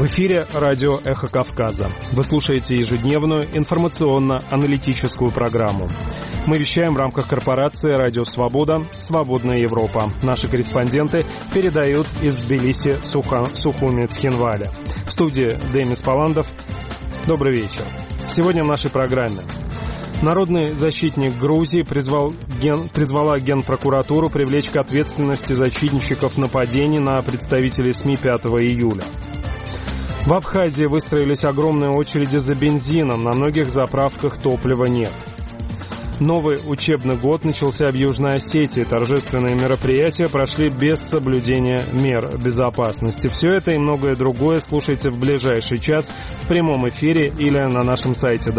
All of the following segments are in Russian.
эфире радио «Эхо Кавказа». Вы слушаете ежедневную информационно-аналитическую программу. Мы вещаем в рамках корпорации «Радио Свобода. Свободная Европа». Наши корреспонденты передают из Тбилиси, Сухуми, Цхинваля. В студии Демис Паландов. Добрый вечер. Сегодня в нашей программе. Народный защитник Грузии призвала Генпрокуратуру привлечь к ответственности зачинщиков нападений на представителей СМИ 5 июля. В Абхазии выстроились огромные очереди за бензином, на многих заправках топлива нет. Новый учебный год начался в Южной Осетии. Торжественные мероприятия прошли без соблюдения мер безопасности. Все это и многое другое слушайте в ближайший час в прямом эфире или на нашем сайте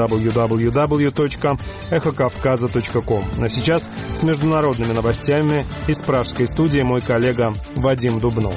www.echokavkaza.com. А сейчас с международными новостями из пражской студии мой коллега Вадим Дубнов.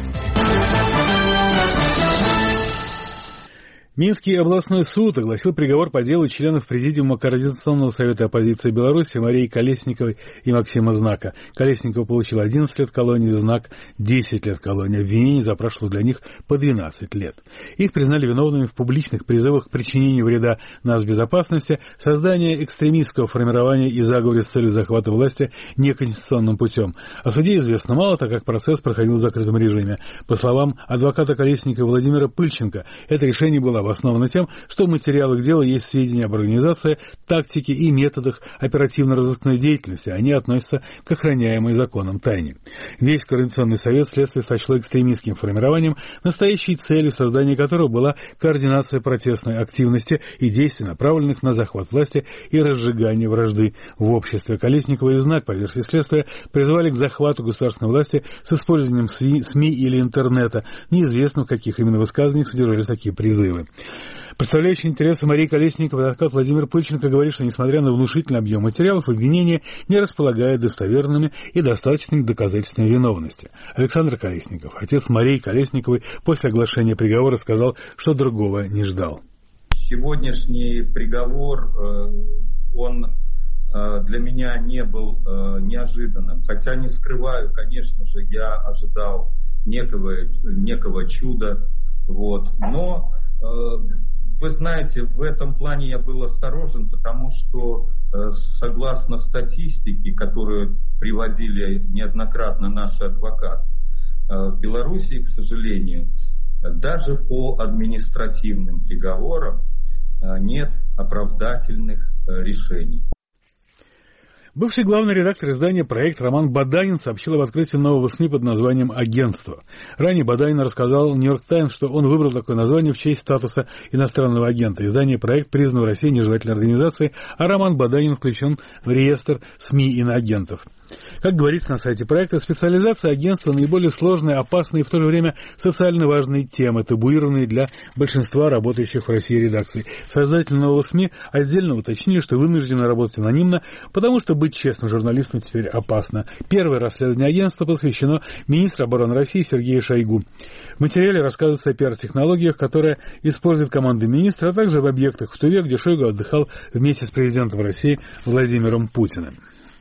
Минский областной суд огласил приговор по делу членов Президиума Координационного совета оппозиции Беларуси Марии Колесниковой и Максима Знака. Колесникова получила 11 лет колонии, Знак 10 лет колонии. Обвинение запрашивало для них по 12 лет. Их признали виновными в публичных призывах к причинению вреда нацбезопасности, созданию экстремистского формирования и заговоре с целью захвата власти неконституционным путем. О суде известно мало, так как процесс проходил в закрытом режиме. По словам адвоката Колесникова Владимира Пыльченко, это решение было обосновано тем, что в материалах дела есть сведения об организации, тактике и методах оперативно-розыскной деятельности. Они относятся к охраняемой законом тайне. Весь Координационный совет следствие сочло экстремистским формированием, настоящей целью создания которого была координация протестной активности и действий, направленных на захват власти и разжигание вражды в обществе. Колесникова и Знак, по версии следствия, призывали к захвату государственной власти с использованием СМИ или интернета. Неизвестно, в каких именно высказываниях содержались такие призывы. Представляющий интересы Марии Колесниковой адвокат Владимир Пыльченко говорит, что несмотря на внушительный объем материалов, обвинение не располагает достоверными и достаточными доказательствами виновности. Александр Колесников, отец Марии Колесниковой, после оглашения приговора сказал, что другого не ждал. Сегодняшний приговор, он для меня не был неожиданным. Хотя не скрываю, конечно же, я ожидал некого чуда. Но вы знаете, в этом плане я был осторожен, потому что согласно статистике, которую приводили неоднократно наши адвокаты, в Беларуси, к сожалению, даже по административным приговорам нет оправдательных решений. Бывший главный редактор издания «Проект» Роман Баданин сообщил об открытии нового СМИ под названием «Агентство». Ранее Баданин рассказал «Нью-Йорк Таймс», что он выбрал такое название в честь статуса иностранного агента. Издание «Проект» признано в России нежелательной организацией, а Роман Баданин включен в реестр СМИ иноагентов. Как говорится на сайте проекта, специализация агентства — наиболее сложные, опасные и в то же время социально важные темы, табуированные для большинства работающих в России редакций. Создатели нового СМИ отдельно уточнили, что вынуждены работать анонимно, потому что быть честным журналистом теперь опасно. Первое расследование агентства посвящено министру обороны России Сергею Шойгу. В материале рассказывается о пиар-технологиях, которые использует команда министра, а также об объектах в Туве, где Шойгу отдыхал вместе с президентом России Владимиром Путиным.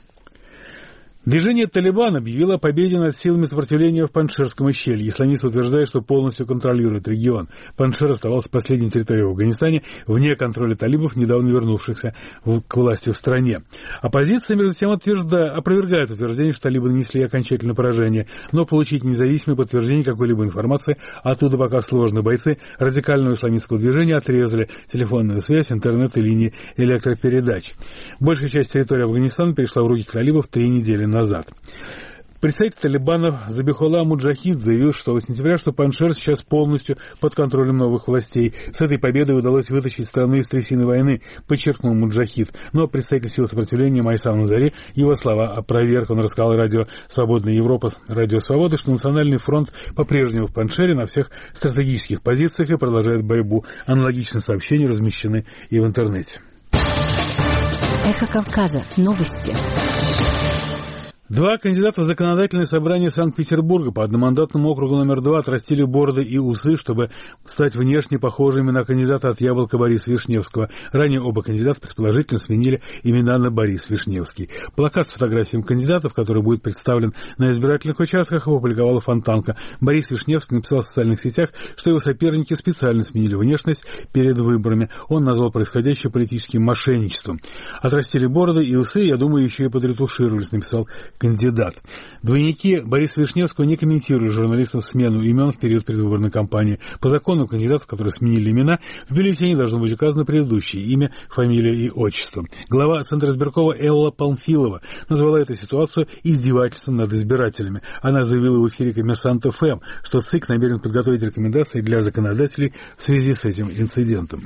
Движение «Талибан» объявило о победе над силами сопротивления в Панджшерском ущелье. Исламисты утверждают, что полностью контролируют регион. Панджшер оставался последней территорией в Афганистане, вне контроля талибов, недавно вернувшихся к власти в стране. Оппозиция, между тем, опровергает утверждение, что талибы нанесли окончательное поражение, но получить независимое подтверждение какой-либо информации оттуда пока сложно. Бойцы радикального исламистского движения отрезали телефонную связь, интернет и линии электропередач. Большая часть территории Афганистана перешла в руки талибов 3 недели назад. Представитель талибанов Забихулла Муджахид заявил 6 сентября, что Панджшер сейчас полностью под контролем новых властей. С этой победой удалось вытащить страну из трясины войны, подчеркнул Муджахид. Но представитель сил сопротивления Майсан Назари его слова опроверг. Он рассказал радио «Свободная Европа», радио «Свобода», что Национальный фронт по-прежнему в Панджшере на всех стратегических позициях и продолжает борьбу. Аналогичные сообщения размещены и в интернете. Эхо Кавказа. Новости. Два кандидата в законодательное собрание Санкт-Петербурга по одномандатному округу номер 2 отрастили бороды и усы, чтобы стать внешне похожими на кандидата от Яблока Бориса Вишневского. Ранее оба кандидата предположительно сменили имена на Борис Вишневский. Плакат с фотографиями кандидатов, который будет представлен на избирательных участках, опубликовала Фонтанка. Борис Вишневский написал в социальных сетях, что его соперники специально сменили внешность перед выборами. Он назвал происходящее политическим мошенничеством. Отрастили бороды и усы, я думаю, еще и подретушировались, написал кандидат. Двойники Бориса Вишневского не комментируют журналистам смену имен в период предвыборной кампании. По закону кандидатов, которые сменили имена, в бюллетене должно быть указано предыдущее имя, фамилия и отчество. Глава Центра избиркова Элла Памфилова назвала эту ситуацию издевательством над избирателями. Она заявила в эфире «Коммерсант ФМ», что ЦИК намерен подготовить рекомендации для законодателей в связи с этим инцидентом.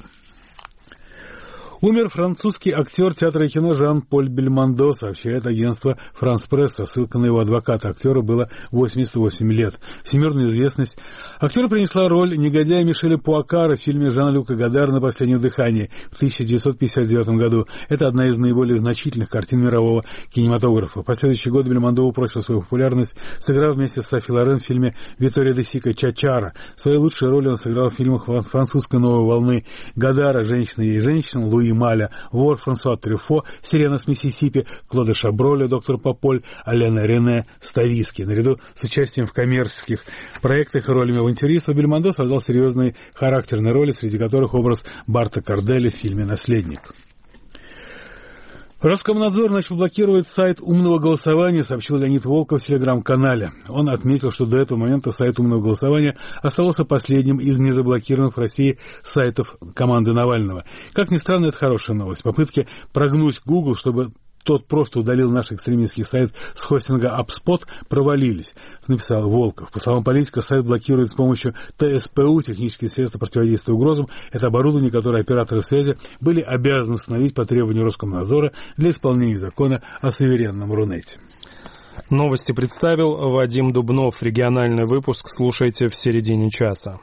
Умер французский актер театра и кино Жан-Поль Бельмондо, сообщает агентство «Франс Пресс» со ссылкой на его адвоката. Актеру было 88 лет. Всемирную известность актеру принесла роль негодяя Мишеля Пуакара в фильме Жан-Люка Годар «На последнем дыхании» в 1959 году. Это одна из наиболее значительных картин мирового кинематографа. В последующие годы Бельмондо упрочил свою популярность, сыграв вместе с Софи Лорен в фильме «Витория де Сика. Чачара». Свои лучшие роли он сыграл в фильмах французской новой волны «Годара. Женщина и женщина», «Луи Маля», «Вор», Франсуа Трюфо, «Сирена с Миссисипи», Клода Шаброля, «Доктор Пополь», Алена Рене, «Стависки». Наряду с участием в коммерческих проектах и ролями авантюриста Бельмондо создал серьезные характерные роли, среди которых образ Барта Карделя в фильме «Наследник». Роскомнадзор начал блокировать сайт умного голосования, сообщил Леонид Волков в телеграм-канале. Он отметил, что до этого момента сайт умного голосования оставался последним из незаблокированных в России сайтов команды Навального. Как ни странно, это хорошая новость. Попытки прогнуть Google, чтобы тот просто удалил наш экстремистский сайт с хостинга HubSpot, провалились, написал Волков. По словам политика, сайт блокирует с помощью ТСПУ, технические средства противодействия угрозам. Это оборудование, которое операторы связи были обязаны установить по требованию Роскомнадзора для исполнения закона о суверенном Рунете. Новости представил Вадим Дубнов. Региональный выпуск слушайте в середине часа.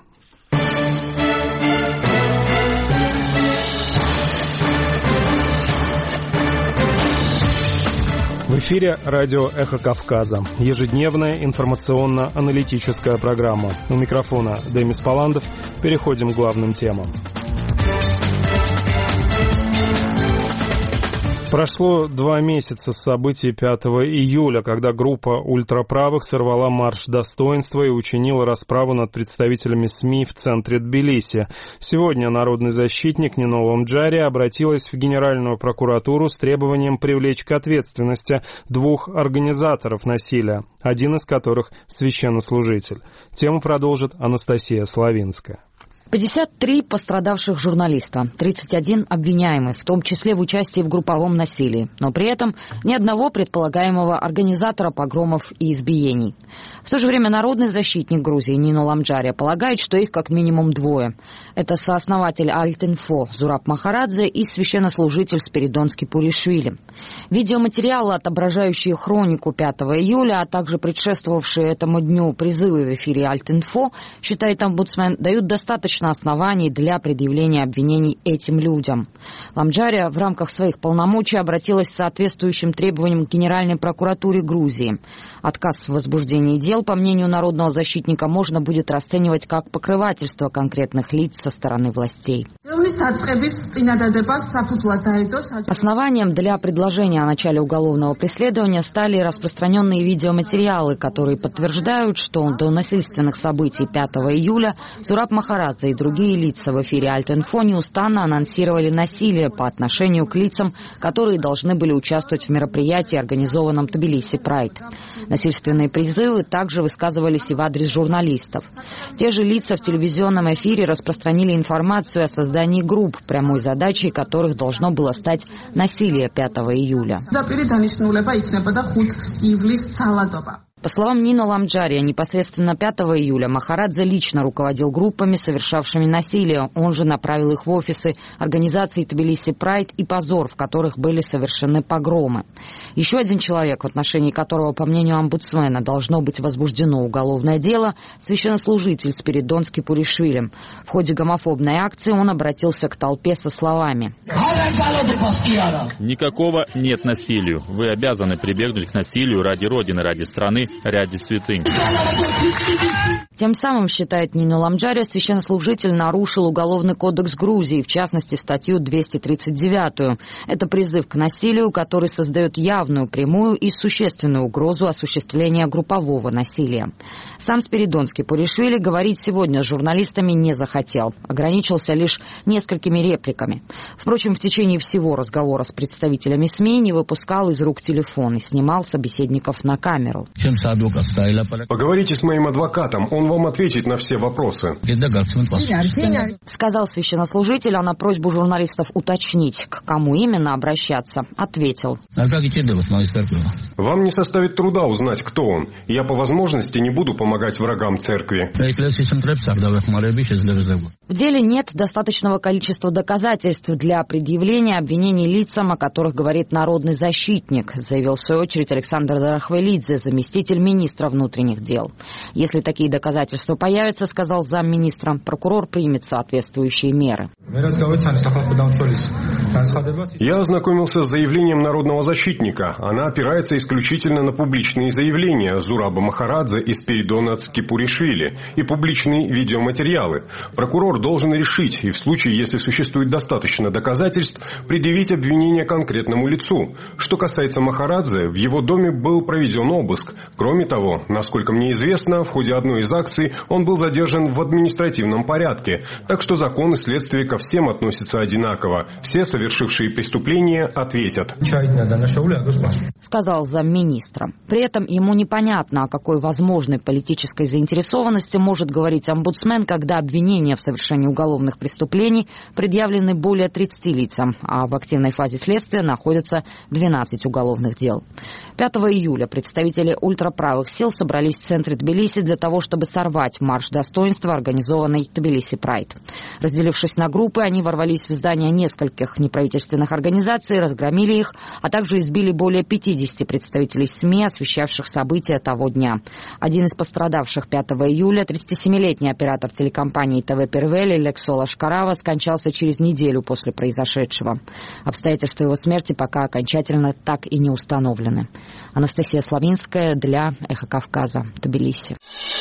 В эфире радио «Эхо Кавказа». Ежедневная информационно-аналитическая программа. У микрофона Демис Паландов. Переходим к главным темам. Прошло 2 месяца с событий 5 июля, когда группа ультраправых сорвала марш достоинства и учинила расправу над представителями СМИ в центре Тбилиси. Сегодня народный защитник Нино Ламджари обратилась в Генеральную прокуратуру с требованием привлечь к ответственности 2 организаторов насилия, один из которых священнослужитель. Тему продолжит Анастасия Славинская. 53 пострадавших журналиста, 31 обвиняемых, в том числе в участии в групповом насилии, но при этом ни одного предполагаемого организатора погромов и избиений. В то же время народный защитник Грузии Нино Ламджари полагает, что их как минимум 2. Это сооснователь Альтинфо Зураб Махарадзе и священнослужитель Спиридонский Пуришвили. Видеоматериалы, отображающие хронику 5 июля, а также предшествовавшие этому дню призывы в эфире Альтинфо, считает омбудсмен, дают достаточно оснований для предъявления обвинений этим людям. Ламджари в рамках своих полномочий обратилась с соответствующим требованием к Генеральной прокуратуре Грузии. Отказ в возбуждении дел, по мнению народного защитника, можно будет расценивать как покрывательство конкретных лиц со стороны властей. Основанием для предложения о начале уголовного преследования стали распространенные видеоматериалы, которые подтверждают, что до насильственных событий 5 июля Зураб Махарадзе и другие лица в эфире Альтинфо неустанно анонсировали насилие по отношению к лицам, которые должны были участвовать в мероприятии, организованном Тбилиси Прайд. Насильственные призывы также высказывались и в адрес журналистов. Те же лица в телевизионном эфире распространили информацию о создании групп, прямой задачей которых должно было стать насилие 5 июля. По словам Нино Ламджария, непосредственно 5 июля Махарадзе лично руководил группами, совершавшими насилие. Он же направил их в офисы организации Тбилиси Прайд и Позор, в которых были совершены погромы. Еще один человек, в отношении которого, по мнению омбудсмена, должно быть возбуждено уголовное дело, священнослужитель Спиридонский Пуришвили. В ходе гомофобной акции он обратился к толпе со словами: «Никакого нет насилию. Вы обязаны прибегнуть к насилию ради Родины, ради страны, ради святынь». Тем самым, считает Нино Ламджария, священнослужитель нарушил Уголовный кодекс Грузии, в частности, статью 239. Это призыв к насилию, который создает явную, прямую и существенную угрозу осуществления группового насилия. Сам Спиридонский Пуришвили говорить сегодня с журналистами не захотел, ограничился лишь несколькими репликами. Впрочем, в течение всего разговора с представителями СМИ не выпускал из рук телефон и снимал собеседников на камеру. «Поговорите с моим адвокатом, он вам ответит на все вопросы», сказал священнослужитель, а на просьбу журналистов уточнить, к кому именно обращаться, ответил: «Вам не составит труда узнать, кто он. Я по возможности не буду помогать врагам церкви». В деле нет достаточного количества доказательств для предъявления обвинений лицам, о которых говорит народный защитник, заявил в свою очередь Александр Дарахвелидзе, заместитель министра внутренних дел. Если такие доказательства появятся, сказал замминистра, прокурор примет соответствующие меры. Я ознакомился с заявлением народного защитника. Она опирается исключительно на публичные заявления Зураба Махарадзе и Спиридона Цкипуришвили и публичные видеоматериалы. Прокурор должен решить и в случае, если существует достаточно доказательств, предъявить обвинение конкретному лицу. Что касается Махарадзе, в его доме был проведен обыск. Кроме того, насколько мне известно, в ходе одной из акций он был задержан в административном порядке. Так что закон и следствие ко всем относятся одинаково. Все совершившие преступления ответят», сказал замминистра. При этом ему непонятно, о какой возможной политической заинтересованности может говорить омбудсмен, когда обвинения в совершении уголовных преступлений предъявлены более 30 лицам, а в активной фазе следствия находятся 12 уголовных дел. 5 июля представители ультраправых сил собрались в центре Тбилиси для того, чтобы сорвать марш достоинства, организованный Тбилиси Прайд. Разделившись на группы, они ворвались в здания нескольких неправительственных организаций, разгромили их, а также избили более 50 представителей СМИ, освещавших события того дня. Один из пострадавших 5 июля, 37-летний оператор телекомпании ТВ Первели Лексола Шкарава, скончался через неделю после произошедшего. Обстоятельства его смерти пока окончательно так и не установлены. Анастасия Славинская для «Эхо Кавказа», Тбилиси.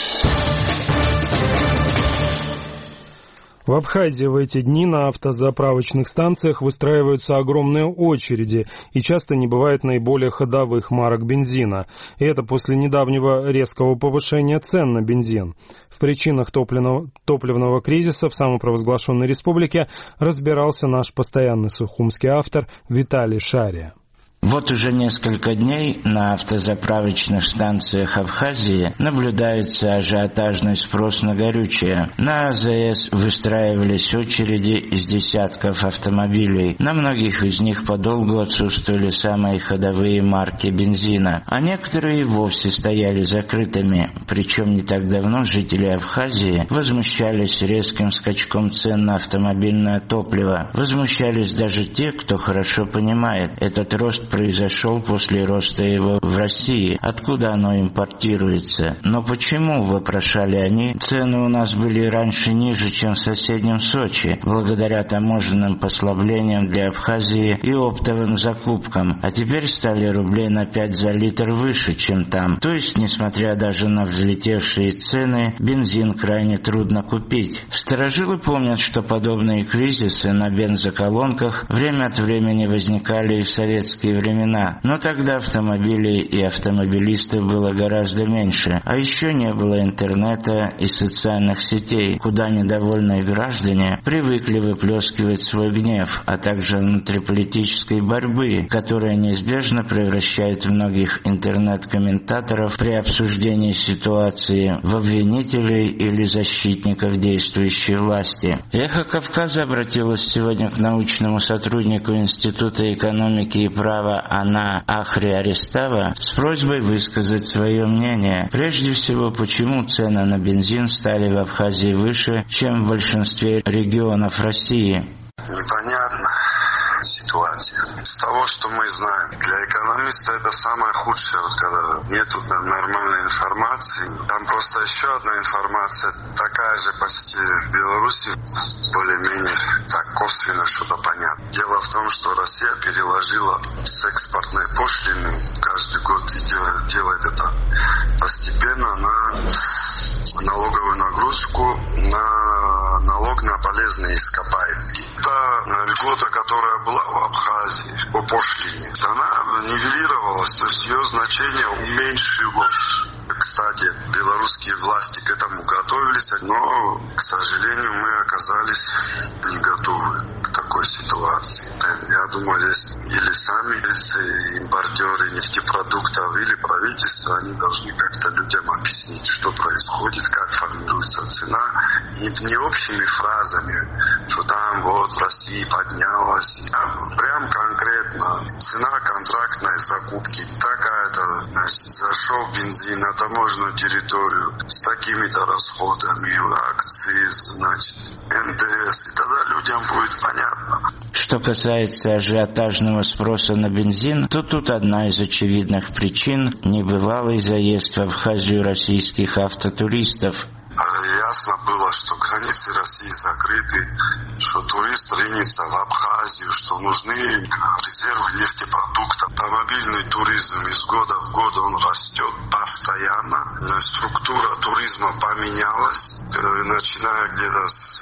В Абхазии в эти дни на автозаправочных станциях выстраиваются огромные очереди и часто не бывает наиболее ходовых марок бензина. И это после недавнего резкого повышения цен на бензин. В причинах топливного кризиса в самопровозглашенной республике разбирался наш постоянный сухумский автор Виталий Шария. Вот уже несколько дней на автозаправочных станциях Абхазии наблюдается ажиотажный спрос на горючее. На АЗС выстраивались очереди из десятков автомобилей. На многих из них подолгу отсутствовали самые ходовые марки бензина, а некоторые вовсе стояли закрытыми. Причем не так давно жители Абхазии возмущались резким скачком цен на автомобильное топливо. Возмущались даже те, кто хорошо понимает, этот рост произошел после роста его в России, откуда оно импортируется. Но почему, вопрошали они, цены у нас были раньше ниже, чем в соседнем Сочи, благодаря таможенным послаблениям для Абхазии и оптовым закупкам, а теперь стали рублей на 5 за литр выше, чем там. То есть, несмотря даже на взлетевшие цены, бензин крайне трудно купить. Старожилы помнят, что подобные кризисы на бензоколонках время от времени возникали и в советские времена, но тогда автомобилей и автомобилистов было гораздо меньше, а еще не было интернета и социальных сетей, куда недовольные граждане привыкли выплескивать свой гнев, а также внутриполитической борьбы, которая неизбежно превращает многих интернет-комментаторов при обсуждении ситуации в обвинителей или защитников действующей власти. «Эхо Кавказа» обратилось сегодня к научному сотруднику Института экономики и права Арестава Ана Ахри Арестава с просьбой высказать свое мнение. Прежде всего, почему цены на бензин стали в Абхазии выше, чем в большинстве регионов России? Непонятно ситуация. С того, что мы знаем, для экономиста это самое худшее, вот когда нету нормальной информации. Там просто еще одна информация, такая же почти в Беларуси, более-менее так косвенно что-то понятно. Дело в том, что Россия переложила с экспортной пошлины, каждый год делает это постепенно, на налоговую нагрузку, на налог на полезные ископаемые. Та льгота, которая была в Абхазии по пошлине, она нивелировалась, то есть ее значение уменьшилось. Кстати, белорусские власти к этому готовились, но, к сожалению, мы оказались не готовы к такой ситуации. Я думаю, здесь или сами импортеры нефтепродуктов, или правительство, они должны как-то людям объяснить, что происходит, как формируется цена. Не общими фразами, что там вот в России поднялась, а прям конкретно цена контрактной закупки такая-то, значит, зашел бензин на таможенную территорию с такими-то расходами, акции, значит, НДС, и тогда людям будет понятно. Что касается ажиотажного спроса на бензин, то тут одна из очевидных причин – небывалый заезд в Абхазию российских автотуристов. Ясно было, что границы России закрыты, что турист ринется в Абхазию, что нужны резервы нефтепродуктов. Автомобильный туризм из года в год он растет постоянно. Структура туризма поменялась, начиная где-то с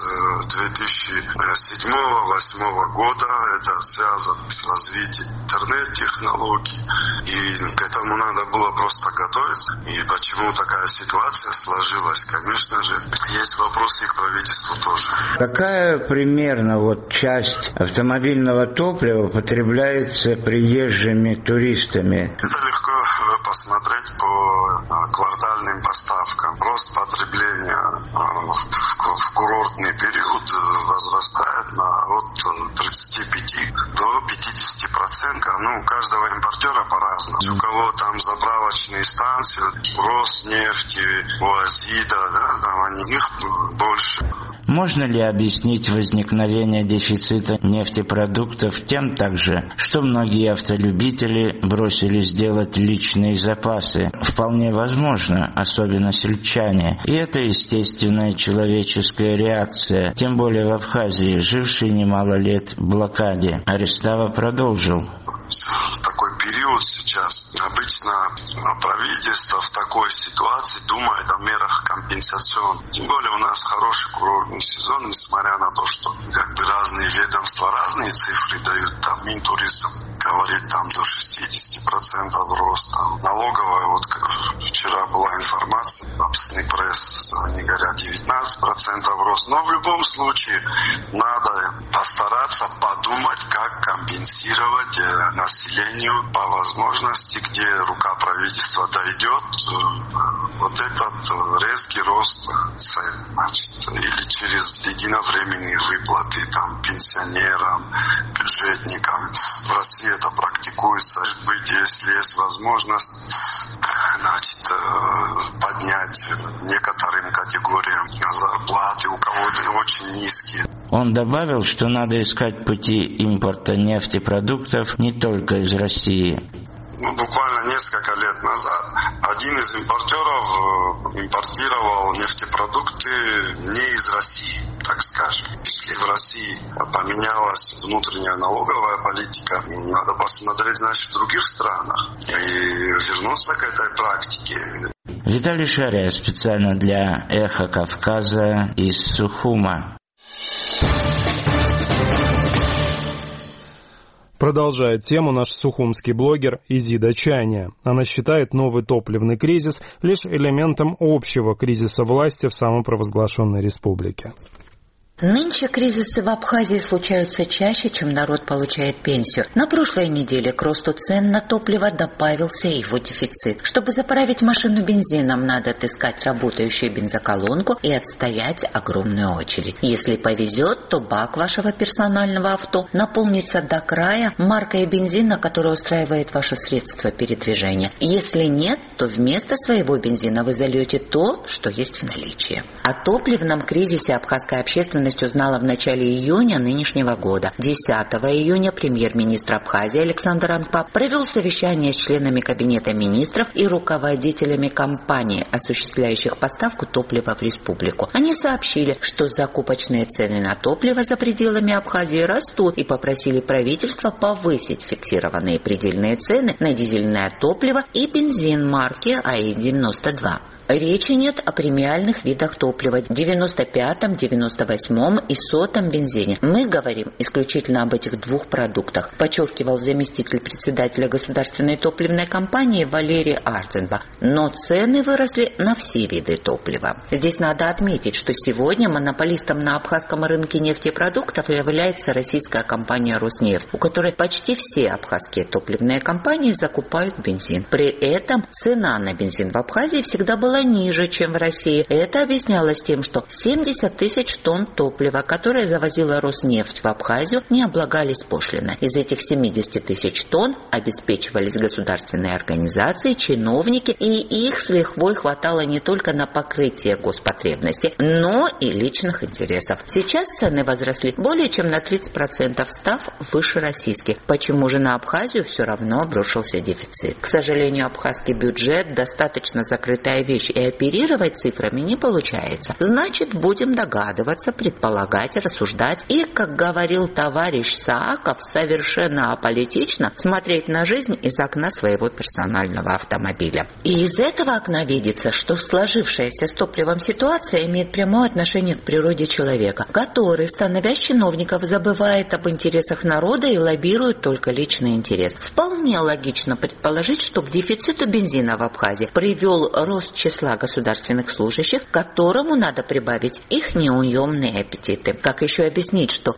2007-2008 года. Это связано с развитием интернет-технологий. И к этому надо было просто готовиться. И почему такая ситуация сложилась? Конечно же, есть вопросы к правительству тоже. Какая примерно часть автомобильного топлива потребляется приезжими туристами? Это легко посмотреть по квартальным поставкам. Рост потребления в курортный период возрастает от 35 до 50%. У каждого импортера по-разному. У кого там заправочные станции, Роснефти, УАЗида, их больше. Можно ли объяснить возникновение дефицита нефтепродуктов тем также, что многие автолюбители бросились делать личные запасы? Вполне возможно, особенно сельчане. И это естественная человеческая реакция, тем более в Абхазии, жившей немало лет в блокаде. Арестава продолжил. Такой период сейчас. Обычно правительство в такой ситуации думает о мерах компенсационных. Тем более у нас хороший курортный сезон, несмотря на то, что разные ведомства разные цифры дают. Там Минтуризм говорит до 60% роста. Налоговая, вчера была информация, общественный пресс, они говорят 19% рост. Но в любом случае надо постараться подумать, как компенсировать населению по возможности, где рука правительства дойдет, этот резкий рост цен, или через единовременные выплаты пенсионерам, бюджетникам. В России это практикуется. Может быть, если есть возможность, поднять некоторым категориям зарплаты, у кого-то очень низкие. Он добавил, что надо искать пути импорта нефтепродуктов не только из России. Буквально несколько лет назад один из импортеров импортировал нефтепродукты не из России, так скажем. Если в России поменялась внутренняя налоговая политика, надо посмотреть, в других странах и вернуться к этой практике. Виталий Шария специально для «Эхо Кавказа» из Сухума. Продолжает тему наш сухумский блогер Изида Чайня. Она считает новый топливный кризис лишь элементом общего кризиса власти в самопровозглашенной республике. Нынче кризисы в Абхазии случаются чаще, чем народ получает пенсию. На прошлой неделе к росту цен на топливо добавился его дефицит. Чтобы заправить машину бензином, надо отыскать работающую бензоколонку и отстоять огромную очередь. Если повезет, то бак вашего персонального авто наполнится до края маркой бензина, которая устраивает ваше средство передвижения. Если нет, то вместо своего бензина вы зальете то, что есть в наличии. О топливном кризисе абхазская общественность узнала в начале июня нынешнего года. 10 июня премьер-министр Абхазии Александр Ангпа провел совещание с членами Кабинета министров и руководителями компаний, осуществляющих поставку топлива в республику. Они сообщили, что закупочные цены на топливо за пределами Абхазии растут и попросили правительство повысить фиксированные предельные цены на дизельное топливо и бензин марки АИ-92. Речи нет о премиальных видах топлива 95-м, 98-м и 100-м бензине. Мы говорим исключительно об этих двух продуктах, подчеркивал заместитель председателя государственной топливной компании Валерий Арценбах. Но цены выросли на все виды топлива. Здесь надо отметить, что сегодня монополистом на абхазском рынке нефтепродуктов является российская компания «Роснефть», у которой почти все абхазские топливные компании закупают бензин. При этом цена на бензин в Абхазии всегда была ниже, чем в России. Это объяснялось тем, что 70 тысяч тонн топлива, которое завозила Роснефть в Абхазию, не облагались пошлиной. Из этих 70 тысяч тонн обеспечивались государственные организации, чиновники, и их с лихвой хватало не только на покрытие господребностей, но и личных интересов. Сейчас цены возросли более чем на 30%, став выше российских. Почему же на Абхазию все равно обрушился дефицит? К сожалению, абхазский бюджет достаточно закрытая вещь, и оперировать цифрами не получается. Значит, будем догадываться, предполагать, рассуждать и, как говорил товарищ Сааков, совершенно аполитично смотреть на жизнь из окна своего персонального автомобиля. И из этого окна видится, что сложившаяся с топливом ситуация имеет прямое отношение к природе человека, который, становясь чиновником, забывает об интересах народа и лоббирует только личный интерес. Вполне логично предположить, что к дефициту бензина в Абхазии привел рост числа государственных служащих, которому надо прибавить их неуемные аппетиты. Как еще объяснить, что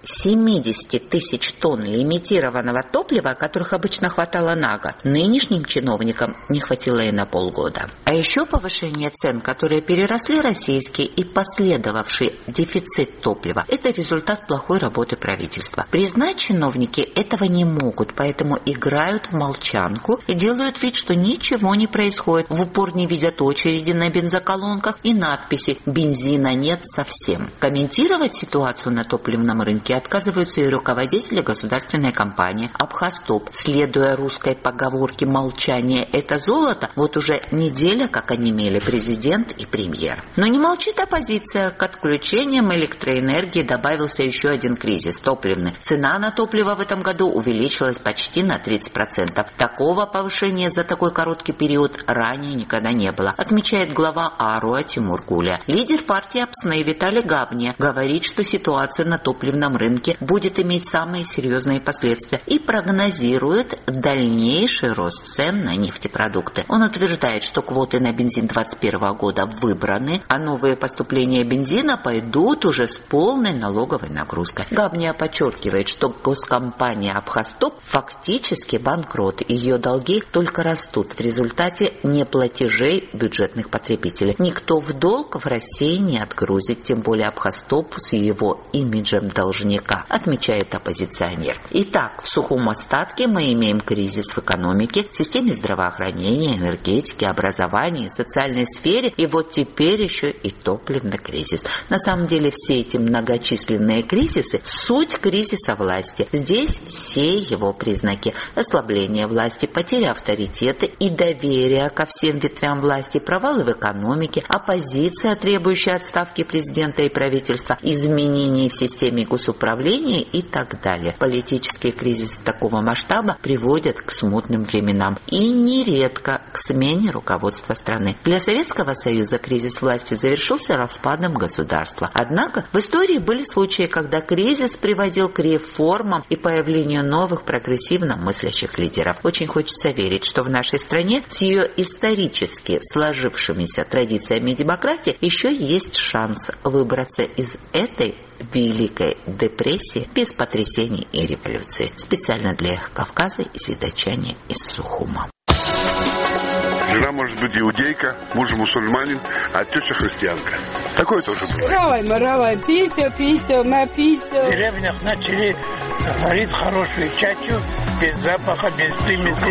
70 тысяч тонн лимитированного топлива, которых обычно хватало на год, нынешним чиновникам не хватило и на полгода. А еще повышение цен, которые переросли российские и последовавший дефицит топлива, это результат плохой работы правительства. Признать чиновники этого не могут, поэтому играют в молчанку и делают вид, что ничего не происходит, в упор не видят очереди на бензоколонках и надписи «Бензина нет совсем». Комментировать ситуацию на топливном рынке отказываются и руководители государственной компании «Абхазтоп». Следуя русской поговорке «молчание – это золото», вот уже неделя, как онемели президент и премьер. Но не молчит оппозиция. К отключениям электроэнергии добавился еще один кризис – топливный. Цена на топливо в этом году увеличилась почти на 30%. Такого повышения за такой короткий период ранее никогда не было, отмечает глава АРУА Тимур Гуля. Лидер партии АПСНы Виталий Габния говорит, что ситуация на топливном рынке будет иметь самые серьезные последствия и прогнозирует дальнейший рост цен на нефтепродукты. Он утверждает, что квоты на бензин 2021 года выбраны, а новые поступления бензина пойдут уже с полной налоговой нагрузкой. Габния подчеркивает, что госкомпания «Абхазтоп» фактически банкрот, и ее долги только растут в результате неплатежей бюджетных потребителей. Никто в долг в России не отгрузит, тем более Абхазтоп с его имиджем должника, отмечает оппозиционер. Итак, в сухом остатке мы имеем кризис в экономике, системе здравоохранения, энергетики, образования, социальной сфере, и вот теперь еще и топливный кризис. На самом деле все эти многочисленные кризисы – суть кризиса власти. Здесь все его признаки: ослабление власти, потеря авторитета и доверия ко всем ветвям власти, провалы в экономике, оппозиция, требующая отставки президента и правительства, изменений в системе госуправления и так далее. Политические кризисы такого масштаба приводят к смутным временам и нередко к смене руководства страны. Для Советского Союза кризис власти завершился распадом государства. Однако в истории были случаи, когда кризис приводил к реформам и появлению новых прогрессивно мыслящих лидеров. Очень хочется верить, что в нашей стране с ее исторически сложившейся устоявшимися традициями демократии, еще есть шанс выбраться из этой великой депрессии без потрясений и революции. Специально для Кавказа сидочане из Сухума. Жена может быть иудейка, муж мусульманин, а тетя христианка. Такое тоже бывает. Равай, пися, на пися. В деревнях начали варить хорошую чачу, без запаха, без примесей.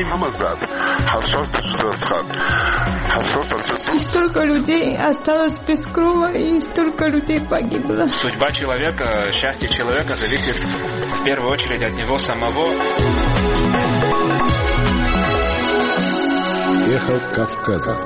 И столько людей осталось без крова, и столько людей погибло. Судьба человека, счастье человека зависит в первую очередь от него самого. Эхо Кавказа.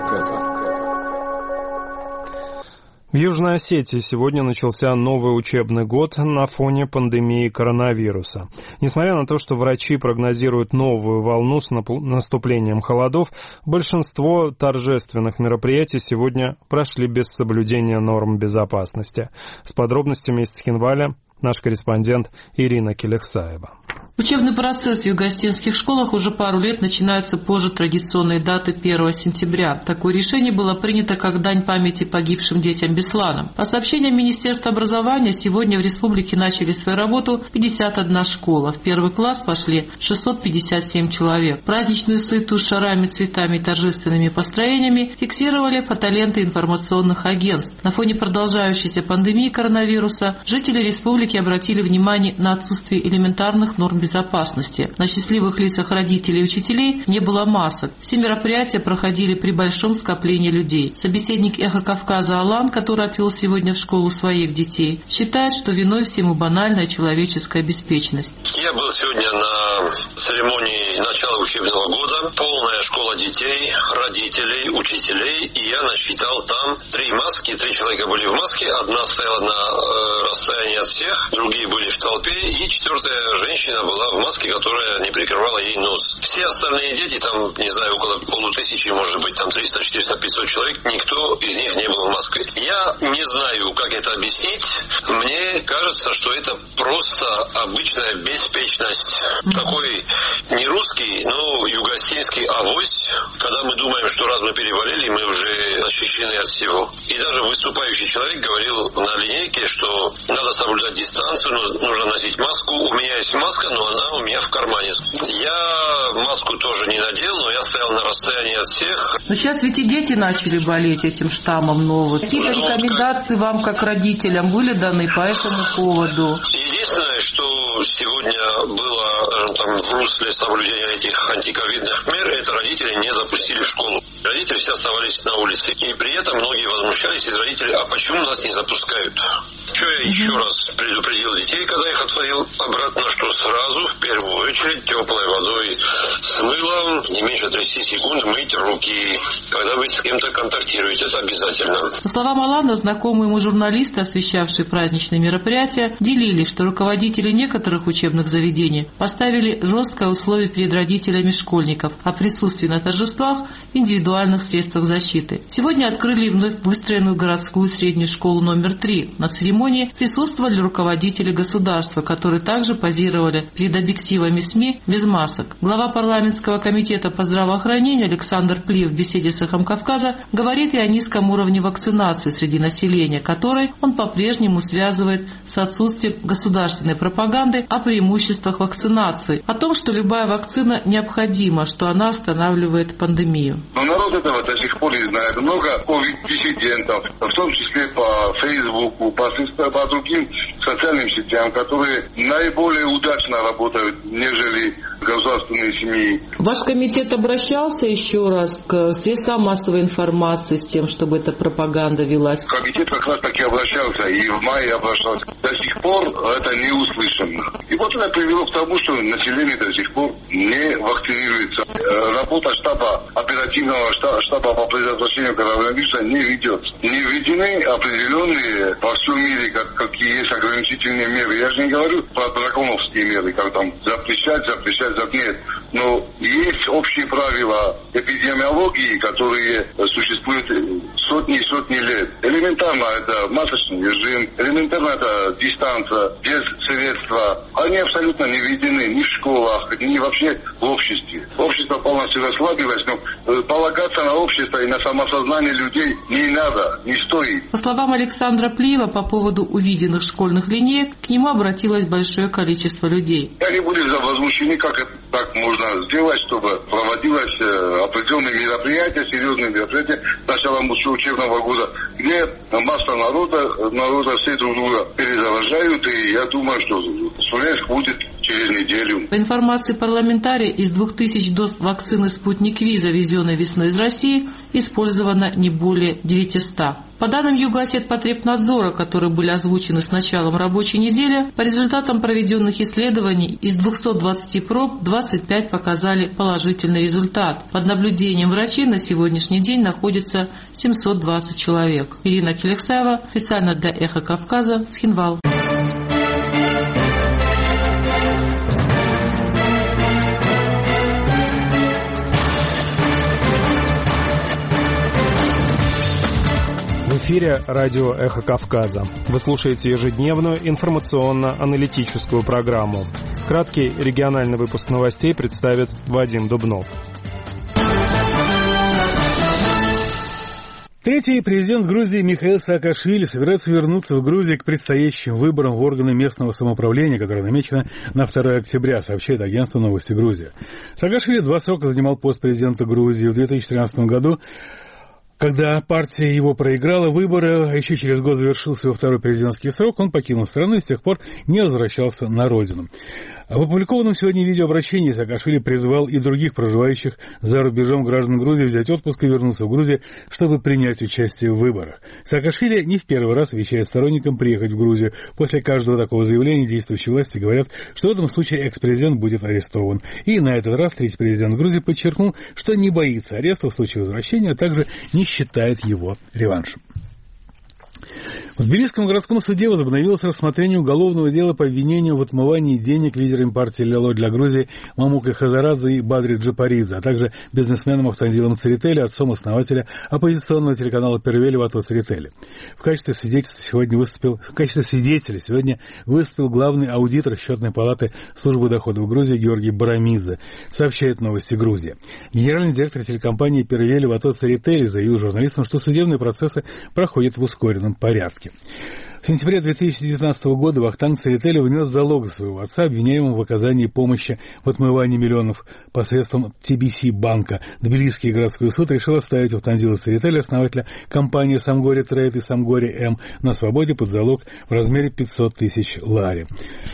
В Южной Осетии сегодня начался новый учебный год на фоне пандемии коронавируса. Несмотря на то, что врачи прогнозируют новую волну с наступлением холодов, большинство торжественных мероприятий сегодня прошли без соблюдения норм безопасности. С подробностями из Цхинваля наш корреспондент Ирина Келехсаева. Учебный процесс в югоостинских школах уже пару лет начинается позже традиционной даты 1 сентября. Такое решение было принято как дань памяти погибшим детям Беслана. По сообщениям Министерства образования, сегодня в республике начали свою работу 51 школа. В первый класс пошли 657 человек. Праздничную суету с шарами, цветами и торжественными построениями фиксировали фотоленты информационных агентств. На фоне продолжающейся пандемии коронавируса жители республики обратили внимание на отсутствие элементарных норм безопасности. На счастливых лицах родителей и учителей не было масок. Все мероприятия проходили при большом скоплении людей. Собеседник «Эхо Кавказа» Алан, который отвел сегодня в школу своих детей, считает, что виной всему банальная человеческая беспечность. Я был сегодня на церемонии начала учебного года. Полная школа детей, родителей, учителей. И я насчитал там 3 маски. 3 человека были в маске. Одна стояла на расстоянии от всех, другие были в толпе. И 4-я женщина была в маске, которая не прикрывала ей нос. Все остальные дети, там, не знаю, около 500, может быть, там 300, 400, 500 человек, никто из них не был в маске. Я не знаю, как это объяснить. Мне кажется, что это просто обычная беспечность. Такой не русский, но югоостинский авось, когда мы думаем, что раз мы переболели, мы уже защищены от всего. И даже выступающий человек говорил на линейке, что надо соблюдать дистанцию, нужно носить маску. У меня есть маска, но она у меня в кармане. Я маску тоже не надел, но я стоял на расстоянии от всех. Но сейчас ведь и дети начали болеть этим штаммом новым. Какие-то рекомендации вам, как родителям, были даны по этому поводу? Единственное, что сегодня было в русле соблюдения этих антиковидных мер, это родители не запустили в школу. Родители все оставались на улице. И при этом многие возмущались из родителей, а почему нас не запускают? Что я еще раз предупредил детей, когда их отводил обратно, что сразу, в первую очередь, теплой водой с мылом, не меньше 30 секунд мыть руки. Когда вы с кем-то контактируете, это обязательно. По словам Алана, знакомые ему журналисты, освещавшие праздничные мероприятия, делились, что руководители некоторых учебных заведений поставили жесткое условие перед родителями школьников о присутствии на торжествах в индивидуальных средствах защиты. Сегодня открыли вновь выстроенную городскую среднюю школу номер 3. На церемонии присутствовали руководители государства, которые также позировали перед объективами СМИ без масок. Глава парламентского комитета по здравоохранению Александр Плиев в беседе с «Эхом Кавказа» говорит и о низком уровне вакцинации среди населения, который он по-прежнему связывает с отсутствием государственной пропаганды о преимуществах вакцинации, о том, что любая вакцина необходима, что она останавливает пандемию. Но народ этого до сих пор не знает. Много ковид-диссидентов, в том числе по Фейсбуку, по другим социальным сетям, которые наиболее удачно работают, нежели государственные семьи. Ваш комитет обращался еще раз к средствам массовой информации с тем, чтобы эта пропаганда велась? Комитет как раз таки обращался, и в мае обращался. До сих пор это не услышано. И вот это привело к тому, что население до сих пор не вакцинируется. Работа штаба, оперативного штаба по предотвращению коронавируса не ведется. Не введены определенные во всем мире, какие есть ограничения ограничительные меры. Я же не говорю про драконовские меры, как там запрещать. Нет. Но есть общие правила эпидемиологии, которые существуют сотни и сотни лет. Элементарно это масочный режим, элементарно это дистанция, без средства. Они абсолютно не введены ни в школах, ни вообще в обществе. Общество полностью расслабилось, но полагаться на общество и на самосознание людей не надо, не стоит. По словам Александра Плиева, по поводу увиденных школьных линеек, к нему обратилось большое количество людей. Они были возмущены, как это так можно сделать, чтобы проводилось определенные мероприятия, серьезные мероприятия с начала учебного года, где масса народа все друг друга перезаражают, и я думаю, что Смоленск будет через неделю. По информации парламентария, из 2000 доз вакцины «Спутник Ви», завезенной весной из России, использовано не более 900. По данным Югоосетпотребнадзора, которые были озвучены с началом рабочей недели, по результатам проведенных исследований из 220 проб 25 показали положительный результат. Под наблюдением врачей на сегодняшний день находится 720 человек. Ирина Келексаева, специально для «Эхо Кавказа», Цхинвал. В эфире радио «Эхо Кавказа». Вы слушаете ежедневную информационно-аналитическую программу. Краткий региональный выпуск новостей представит Вадим Дубнов. Третий президент Грузии Михаил Саакашвили собирается вернуться в Грузию к предстоящим выборам в органы местного самоуправления, которое намечено на 2 октября, сообщает агентство «Новости Грузия». Саакашвили 2 срока занимал пост президента Грузии. В 2013 году, когда партия его проиграла выборы, а еще через год завершился его 2-й президентский срок, он покинул страну и с тех пор не возвращался на родину. В опубликованном сегодня видеообращении Саакашвили призвал и других проживающих за рубежом граждан Грузии взять отпуск и вернуться в Грузию, чтобы принять участие в выборах. Саакашвили не в первый раз обещает сторонникам приехать в Грузию. После каждого такого заявления действующие власти говорят, что в этом случае экс-президент будет арестован. И на этот раз третий президент Грузии подчеркнул, что не боится ареста в случае возвращения, а также не считает его реваншем. В Тбилисском городском суде возобновилось рассмотрение уголовного дела по обвинению в отмывании денег лидерам партии «Лело для Грузии» Мамукой Хазарадзе и Бадри Джапаридзе, а также бизнесменом Автандилом Церетели, отцом основателя оппозиционного телеканала «Первели» Вато Церетели. В качестве свидетеля сегодня выступил главный аудитор Счетной палаты Службы доходов Грузии Георгий Барамидзе, сообщает «Новости Грузии». Генеральный директор телекомпании «Первели» Вато Церетели заявил журналистам, что судебные процессы проходят в ускоренном порядке. В сентябре 2019 года Вахтанг Церетели внес залог за своего отца, обвиняемого в оказании помощи в отмывании миллионов посредством TBC банка. Тбилисский городской суд решил оставить Вахтангила Церетели, основателя компании «Самгори Трейд» и «Самгори М», на свободе под залог в размере 500 тысяч лари.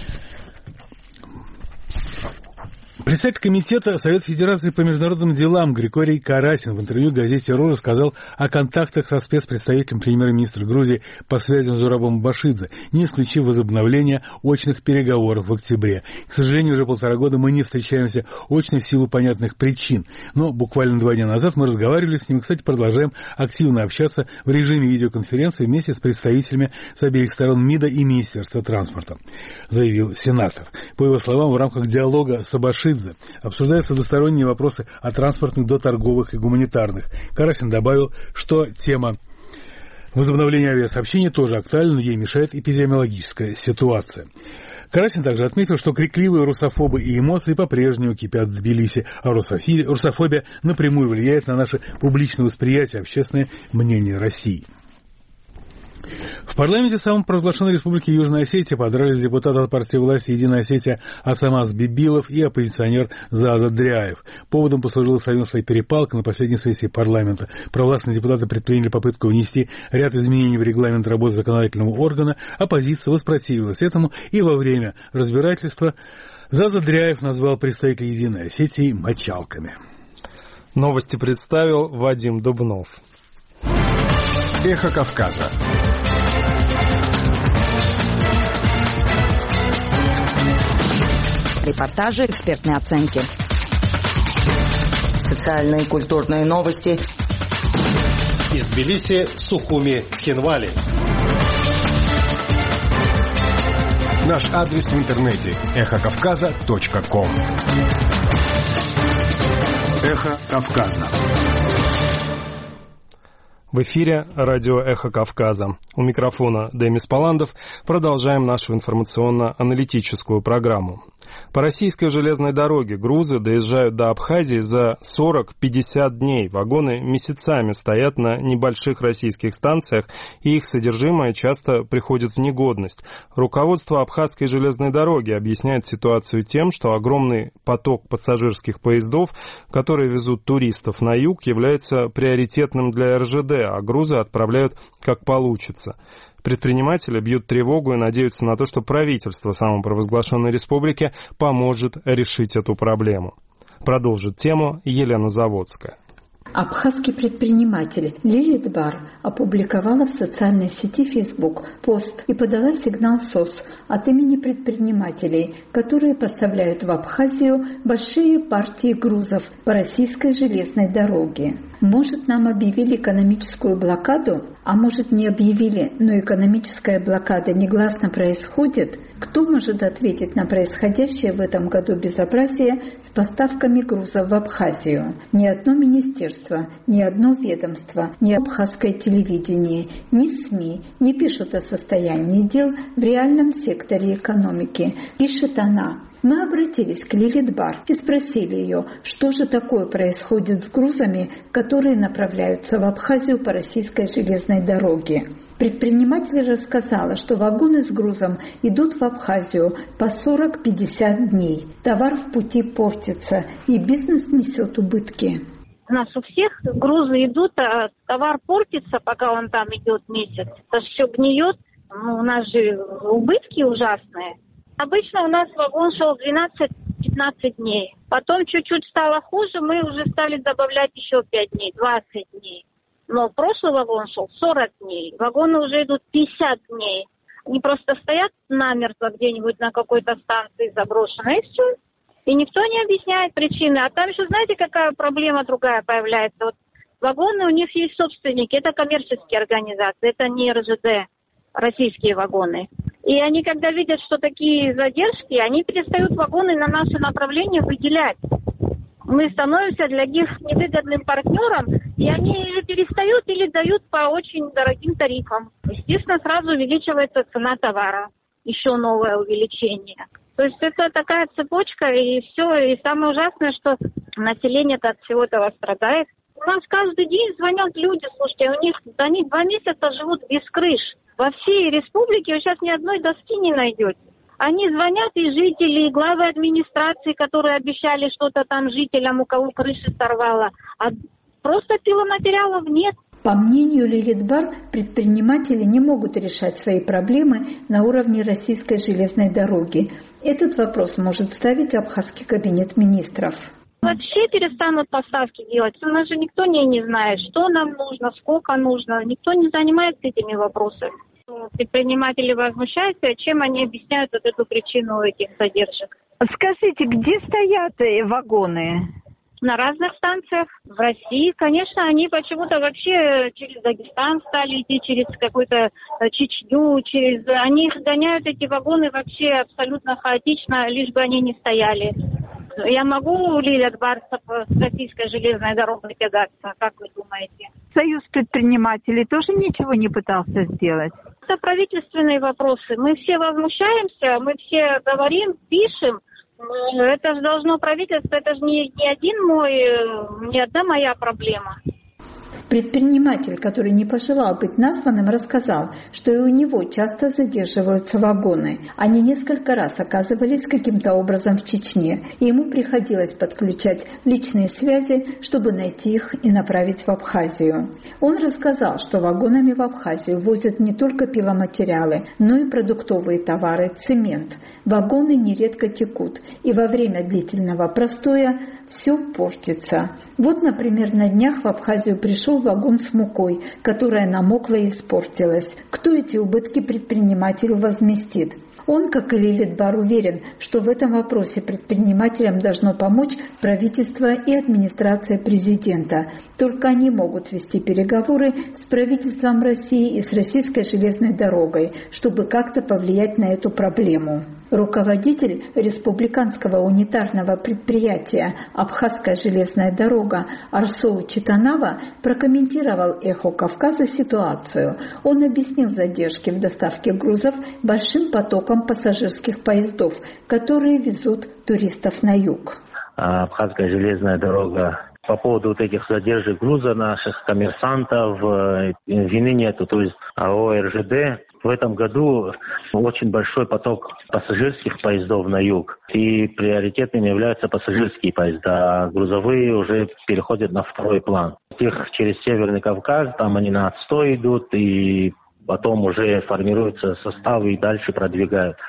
Председатель комитета Совета Федерации по международным делам Григорий Карасин в интервью газете «РУ» рассказал о контактах со спецпредставителем премьер-министра Грузии по связям с Зурабом Башидзе, не исключив возобновления очных переговоров в октябре. К сожалению, уже 1,5 года мы не встречаемся очно в силу понятных причин. Но буквально 2 дня назад мы разговаривали с ним и, кстати, продолжаем активно общаться в режиме видеоконференции вместе с представителями с обеих сторон МИДа и Министерства транспорта, заявил сенатор. По его словам, в рамках диалога с Башидзе обсуждаются двусторонние вопросы от транспортных до торговых и гуманитарных. Карасин добавил, что тема возобновления авиасообщений тоже актуальна, но ей мешает эпидемиологическая ситуация. Карасин также отметил, что крикливые русофобы и эмоции по-прежнему кипят в Тбилиси, а русофобия напрямую влияет на наше публичное восприятие, общественное мнение России. В парламенте самопровозглашенной республики Южная Осетия подрались депутаты от партии власти «Единая Осетия» Асамаз Бибилов и оппозиционер Зааза Дряев. Поводом послужила совместная перепалка на последней сессии парламента. Провластные депутаты предприняли попытку внести ряд изменений в регламент работы законодательного органа. Оппозиция воспротивилась этому, и во время разбирательства Зааза Дряев назвал представителей «Единой Осетии» мочалками. Новости представил Вадим Дубнов. Эхо Кавказа. Репортажи, экспертные оценки. Социальные и культурные новости. Из Тбилиси, Сухуми, Цхинвали. Наш адрес в интернете эхокавказа.ком. Эхо Кавказа. В эфире радио «Эхо Кавказа». У микрофона Демис Паландов. Продолжаем нашу информационно-аналитическую программу. По российской железной дороге грузы доезжают до Абхазии за 40-50 дней. Вагоны месяцами стоят на небольших российских станциях, и их содержимое часто приходит в негодность. Руководство Абхазской железной дороги объясняет ситуацию тем, что огромный поток пассажирских поездов, которые везут туристов на юг, является приоритетным для РЖД, а грузы отправляют как получится. Предприниматели бьют тревогу и надеются на то, что правительство самопровозглашенной республики поможет решить эту проблему. Продолжит тему Елена Заводская. Абхазский предприниматель Лилит Бар опубликовала в социальной сети Facebook пост и подала сигнал СОС от имени предпринимателей, которые поставляют в Абхазию большие партии грузов по российской железной дороге. Может, нам объявили экономическую блокаду? А может, не объявили, но экономическая блокада негласно происходит? Кто может ответить на происходящее в этом году безобразие с поставками грузов в Абхазию? Ни одно министерство, ни одно ведомство, ни абхазское телевидение, ни СМИ не пишут о состоянии дел в реальном секторе экономики. Пишет она. Мы обратились к Лилит Бар и спросили ее, что же такое происходит с грузами, которые направляются в Абхазию по российской железной дороге. Предприниматель рассказала, что вагоны с грузом идут в Абхазию по 40-50 дней. Товар в пути портится, и бизнес несет убытки. У нас у всех грузы идут, а товар портится, пока он там идет месяц. Это все гниет. У нас же убытки ужасные. Обычно у нас вагон шел 12-15 дней. Потом чуть-чуть стало хуже, мы уже стали добавлять еще 5 дней, 20 дней. Но прошлый вагон шел 40 дней. Вагоны уже идут 50 дней. Они просто стоят намертво где-нибудь на какой-то станции заброшенной, и все. И никто не объясняет причины. А там еще, знаете, какая проблема другая появляется? Вот вагоны, у них есть собственники, это коммерческие организации, это не РЖД, российские вагоны. И они, когда видят, что такие задержки, они перестают вагоны на наше направление выделять. Мы становимся для них невыгодным партнером, и они или перестают, или дают по очень дорогим тарифам. Естественно, сразу увеличивается цена товара. Еще новое увеличение. То есть это такая цепочка, и все. И самое ужасное, что население-то от всего этого страдает. У нас каждый день звонят люди, слушайте, они 2 месяца живут без крыш. Во всей республике вы сейчас ни одной доски не найдете. Они звонят, и жители, и главы администрации, которые обещали что-то там жителям, у кого крыши сорвало. А просто пиломатериалов нет. По мнению Лилит Бар, предприниматели не могут решать свои проблемы на уровне российской железной дороги. Этот вопрос может ставить Абхазский кабинет министров. Вообще перестанут поставки делать. У нас же никто не знает, что нам нужно, сколько нужно. Никто не занимается этими вопросами. Предприниматели возмущаются, чем они объясняют вот эту причину этих задержек. Скажите, где стоят вагоны? На разных станциях в России. Конечно, они почему-то вообще через Дагестан стали идти, через какую-то Чечню, они их гоняют, эти вагоны, вообще абсолютно хаотично, лишь бы они не стояли. Я могу, Лилит Бар, с российской железной дорогой тягаться, как вы думаете? Союз предпринимателей тоже ничего не пытался сделать? Это правительственные вопросы. Мы все возмущаемся, мы все говорим, пишем. Это же должно правительство, это же не одна моя проблема. Предприниматель, который не пожелал быть названным, рассказал, что и у него часто задерживаются вагоны. Они несколько раз оказывались каким-то образом в Чечне, и ему приходилось подключать личные связи, чтобы найти их и направить в Абхазию. Он рассказал, что вагонами в Абхазию возят не только пиломатериалы, но и продуктовые товары, цемент. Вагоны нередко текут, и во время длительного простоя все портится. Вот, например, на днях в Абхазию пришел вагон с мукой, которая намокла и испортилась. Кто эти убытки предпринимателю возместит? Он, как и Лилит Бар, уверен, что в этом вопросе предпринимателям должно помочь правительство и администрация президента. Только они могут вести переговоры с правительством России и с Российской железной дорогой, чтобы как-то повлиять на эту проблему. Руководитель республиканского унитарного предприятия «Абхазская железная дорога» Арсоу Читанава прокомментировал «Эхо Кавказа» ситуацию. Он объяснил задержки в доставке грузов большим потоком пассажирских поездов, которые везут туристов на юг. Абхазская железная дорога. По поводу вот этих задержек груза наших коммерсантов, вины нету, то есть АО РЖД. В этом году очень большой поток пассажирских поездов на юг, и приоритетными являются пассажирские поезда, а грузовые уже переходят на второй план. Их через Северный Кавказ, там они на отстой идут, и потом уже формируются составы и дальше продвигают.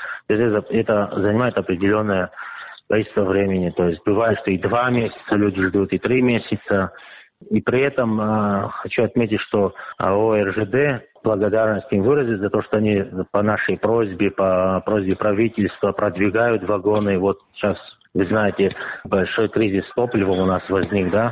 Это занимает определенное количество времени. То есть бывает, что и 2 месяца люди ждут, и 3 месяца. И при этом хочу отметить, что АО РЖД благодарность им выразить за то, что они по нашей просьбе, по просьбе правительства продвигают вагоны. Вот сейчас, вы знаете, большой кризис с топливом у нас возник, да.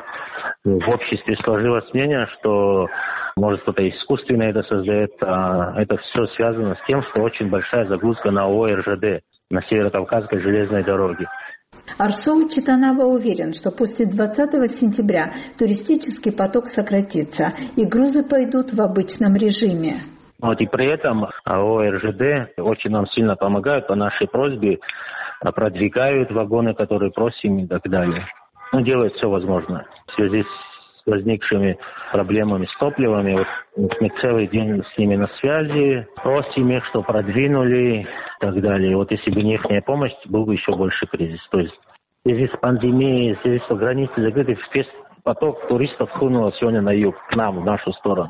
В обществе сложилось мнение, что может кто-то искусственно это создает, а это все связано с тем, что очень большая загрузка на АО РЖД, на Северо-Кавказской железной дороге. Арсоу Читанава уверен, что после 20 сентября туристический поток сократится, и грузы пойдут в обычном режиме. Вот и при этом АО РЖД очень нам сильно помогают по нашей просьбе, продвигают вагоны, которые просим и так далее. Делают все возможное. В связи с возникшими проблемами с топливами, вот мы целый день с ними на связи, просим их, что продвинули и так далее. И вот если бы не их помощь, был бы еще больше кризис. То есть в связи с пандемией, в связи с границей закрытой, весь поток туристов хлынул сегодня на юг, к нам, в нашу сторону.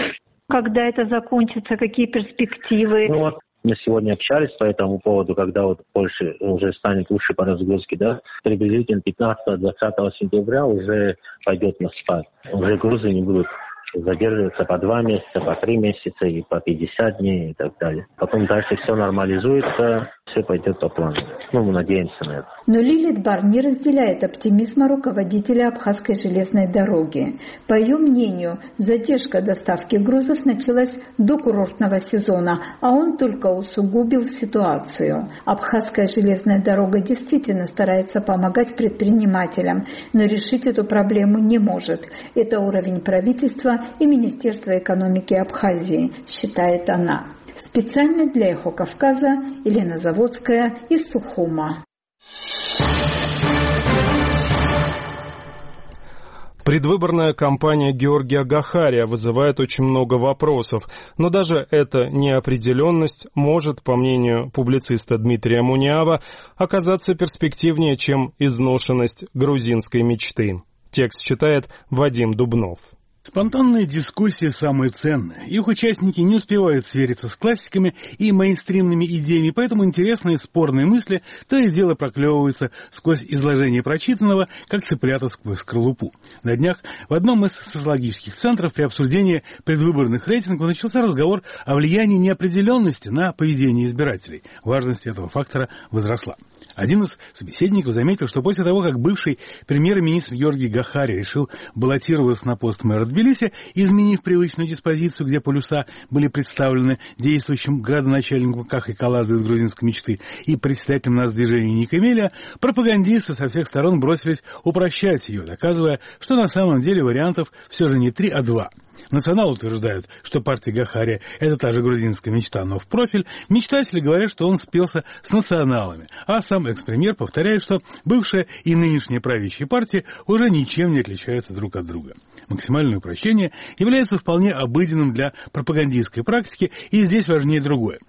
Когда это закончится, какие перспективы? Мы сегодня общались по этому поводу, когда вот Польша уже станет лучше по разгрузке, да, приблизительно 15-20 сентября уже пойдет на спад. Уже грузы не будут задерживаться по 2 месяца, по 3 месяца и по 50 дней и так далее. Потом дальше все нормализуется, все пойдет по плану. Мы надеемся на это. Но Лилит Бар не разделяет оптимизма руководителя Абхазской железной дороги. По ее мнению, задержка доставки грузов началась до курортного сезона, а он только усугубил ситуацию. Абхазская железная дорога действительно старается помогать предпринимателям, но решить эту проблему не может. Это уровень правительства и Министерства экономики Абхазии, считает она. Специально для «Эхо Кавказа» Елена Заводская из Сухума. Предвыборная кампания Георгия Гахария вызывает очень много вопросов, но даже эта неопределенность может, по мнению публициста Дмитрия Муниава, оказаться перспективнее, чем изношенность грузинской мечты. Текст читает Вадим Дубнов. Спонтанные дискуссии самые ценные. Их участники не успевают свериться с классиками и мейнстримными идеями, поэтому интересные спорные мысли то и дело проклевываются сквозь изложение прочитанного, как цыплята сквозь скорлупу. На днях в одном из социологических центров при обсуждении предвыборных рейтингов начался разговор о влиянии неопределенности на поведение избирателей. Важность этого фактора возросла. Один из собеседников заметил, что после того, как бывший премьер-министр Георгий Гахария решил баллотироваться на пост мэра Тбилиси, изменив привычную диспозицию, где полюса были представлены действующим градоначальником Кахой Каладзе из грузинской мечты и председателем нацдвижения Никемеля, пропагандисты со всех сторон бросились упрощать ее, доказывая, что на самом деле вариантов все же не 3, а 2. Националы утверждают, что партия Гахария – это та же грузинская мечта, но в профиль. Мечтатели говорят, что он спелся с националами. А сам экс-премьер повторяет, что бывшая и нынешняя правящая партии уже ничем не отличаются друг от друга. Максимальное упрощение является вполне обыденным для пропагандистской практики, и здесь важнее другое.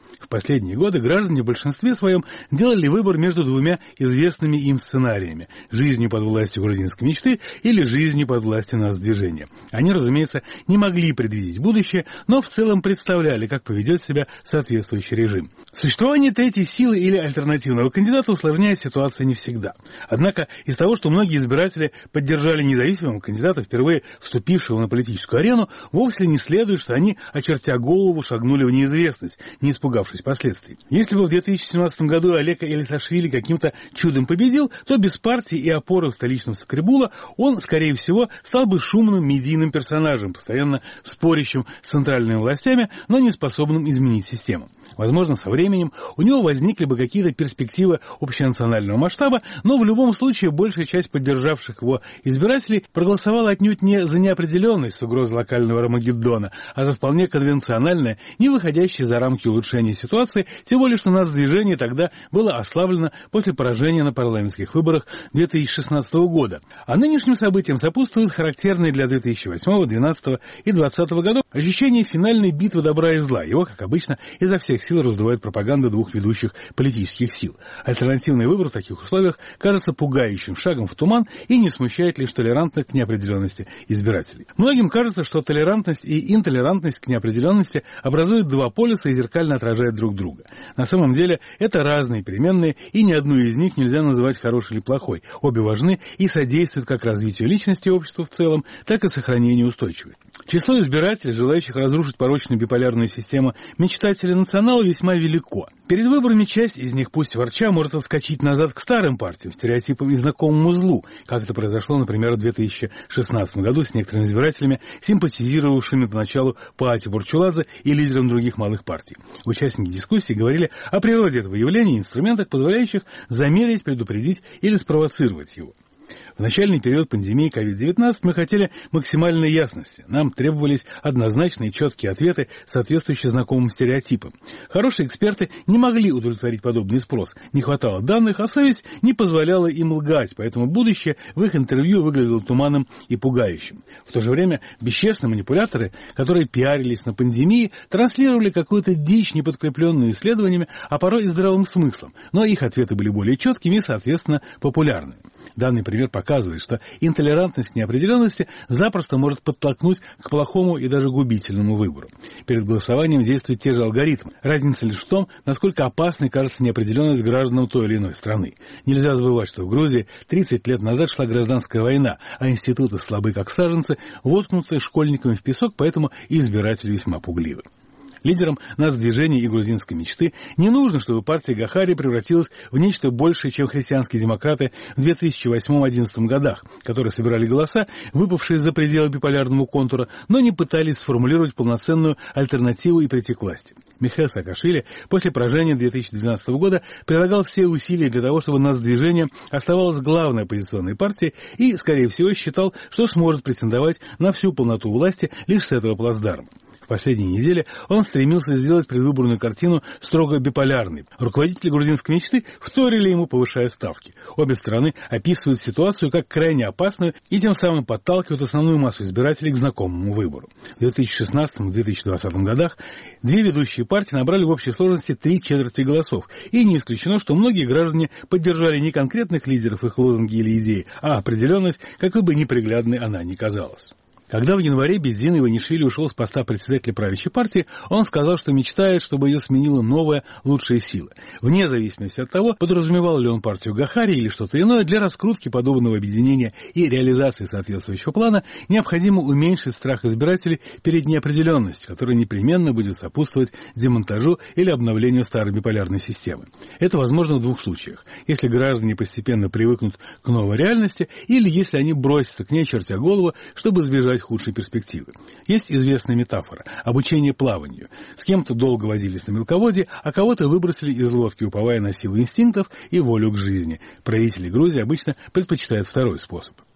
В последние годы граждане в большинстве своем делали выбор между двумя известными им сценариями – жизнью под властью грузинской мечты или жизнью под властью нацдвижения. Они, разумеется, не могли предвидеть будущее, но в целом представляли, как поведет себя соответствующий режим. Существование третьей силы или альтернативного кандидата усложняет ситуацию не всегда. Однако из того, что многие избиратели поддержали независимого кандидата, впервые вступившего на политическую арену, вовсе не следует, что они, очертя голову, шагнули в неизвестность, не испугавшись последствий. Если бы в 2017 году Олег Элисашвили каким-то чудом победил, то без партии и опоры в столичном Сакребула он, скорее всего, стал бы шумным медийным персонажем, постоянно спорящим с центральными властями, но не способным изменить систему. Возможно, со временем у него возникли бы какие-то перспективы общенационального масштаба, но в любом случае большая часть поддержавших его избирателей проголосовала отнюдь не за неопределенность с угрозой локального Армагеддона, а за вполне конвенциональное, не выходящее за рамки улучшения ситуации, тем более, что нацдвижение тогда было ослаблено после поражения на парламентских выборах 2016 года. А нынешним событиям сопутствуют характерные для 2008, 2012 и 2020 годов ощущение финальной битвы добра и зла. Его, как обычно, изо всех сил раздувает пропаганда двух ведущих политических сил. Альтернативный выбор в таких условиях кажется пугающим шагом в туман и не смущает лишь толерантных к неопределенности избирателей. Многим кажется, что толерантность и интолерантность к неопределенности образуют два полюса и зеркально отражают друг друга. На самом деле это разные переменные, и ни одну из них нельзя называть хорошей или плохой. Обе важны и содействуют как развитию личности и общества в целом, так и сохранению устойчивой. Число избирателей, желающих разрушить порочную биполярную систему мечтателей национала, весьма велико. Перед выборами часть из них, пусть ворча, может отскочить назад к старым партиям, стереотипам и знакомому злу, как это произошло, например, в 2016 году с некоторыми избирателями, симпатизировавшими поначалу Паати Бурчуладзе и лидерам других малых партий. Участники дискуссии говорили о природе этого явления и инструментах, позволяющих замерить, предупредить или спровоцировать его. В начальный период пандемии COVID-19 мы хотели максимальной ясности. Нам требовались однозначные четкие ответы, соответствующие знакомым стереотипам. Хорошие эксперты не могли удовлетворить подобный спрос. Не хватало данных, а совесть не позволяла им лгать, поэтому будущее в их интервью выглядело туманным и пугающим. В то же время бесчестные манипуляторы, которые пиарились на пандемии, транслировали какую-то дичь, не подкрепленную исследованиями, а порой и здравым смыслом. Но их ответы были более четкими и, соответственно, популярными. Данный пример показывает, что интолерантность к неопределенности запросто может подтолкнуть к плохому и даже губительному выбору. Перед голосованием действуют те же алгоритмы. Разница лишь в том, насколько опасной кажется неопределенность гражданам той или иной страны. Нельзя забывать, что в Грузии 30 лет назад шла гражданская война, а институты слабы как саженцы, воткнутые школьниками в песок, поэтому и избиратели весьма пугливы. Лидерам нацдвижения и грузинской мечты не нужно, чтобы партия Гахари превратилась в нечто большее, чем христианские демократы в 2008-2011 годах, которые собирали голоса, выпавшие за пределы биполярного контура, но не пытались сформулировать полноценную альтернативу и прийти к власти. Михаил Саакашвили после поражения 2012 года прилагал все усилия для того, чтобы нацдвижение оставалось главной оппозиционной партией и, скорее всего, считал, что сможет претендовать на всю полноту власти лишь с этого плацдарма. В последние недели он стремился сделать предвыборную картину строго биполярной. Руководители грузинской мечты вторили ему, повышая ставки. Обе стороны описывают ситуацию как крайне опасную и тем самым подталкивают основную массу избирателей к знакомому выбору. В 2016-2020 годах две ведущие партии набрали в общей сложности 3/4 голосов. И не исключено, что многие граждане поддержали не конкретных лидеров, их лозунги или идеи, а определенность, какой бы неприглядной она ни казалась. Когда в январе Бедзин Иванишвили ушел с поста председателя правящей партии, он сказал, что мечтает, чтобы ее сменила новая, лучшая сила. Вне зависимости от того, подразумевал ли он партию Гахари или что-то иное, для раскрутки подобного объединения и реализации соответствующего плана необходимо уменьшить страх избирателей перед неопределенностью, которая непременно будет сопутствовать демонтажу или обновлению старой биполярной системы. Это возможно в двух случаях. Если граждане постепенно привыкнут к новой реальности или если они бросятся к ней, чертя голову, чтобы избежать худшей перспективы. Есть известная метафора – обучение плаванию. С кем-то долго возились на мелководье, а кого-то выбросили из лодки, уповая на силу инстинктов и волю к жизни. Правители Грузии обычно предпочитают второй способ.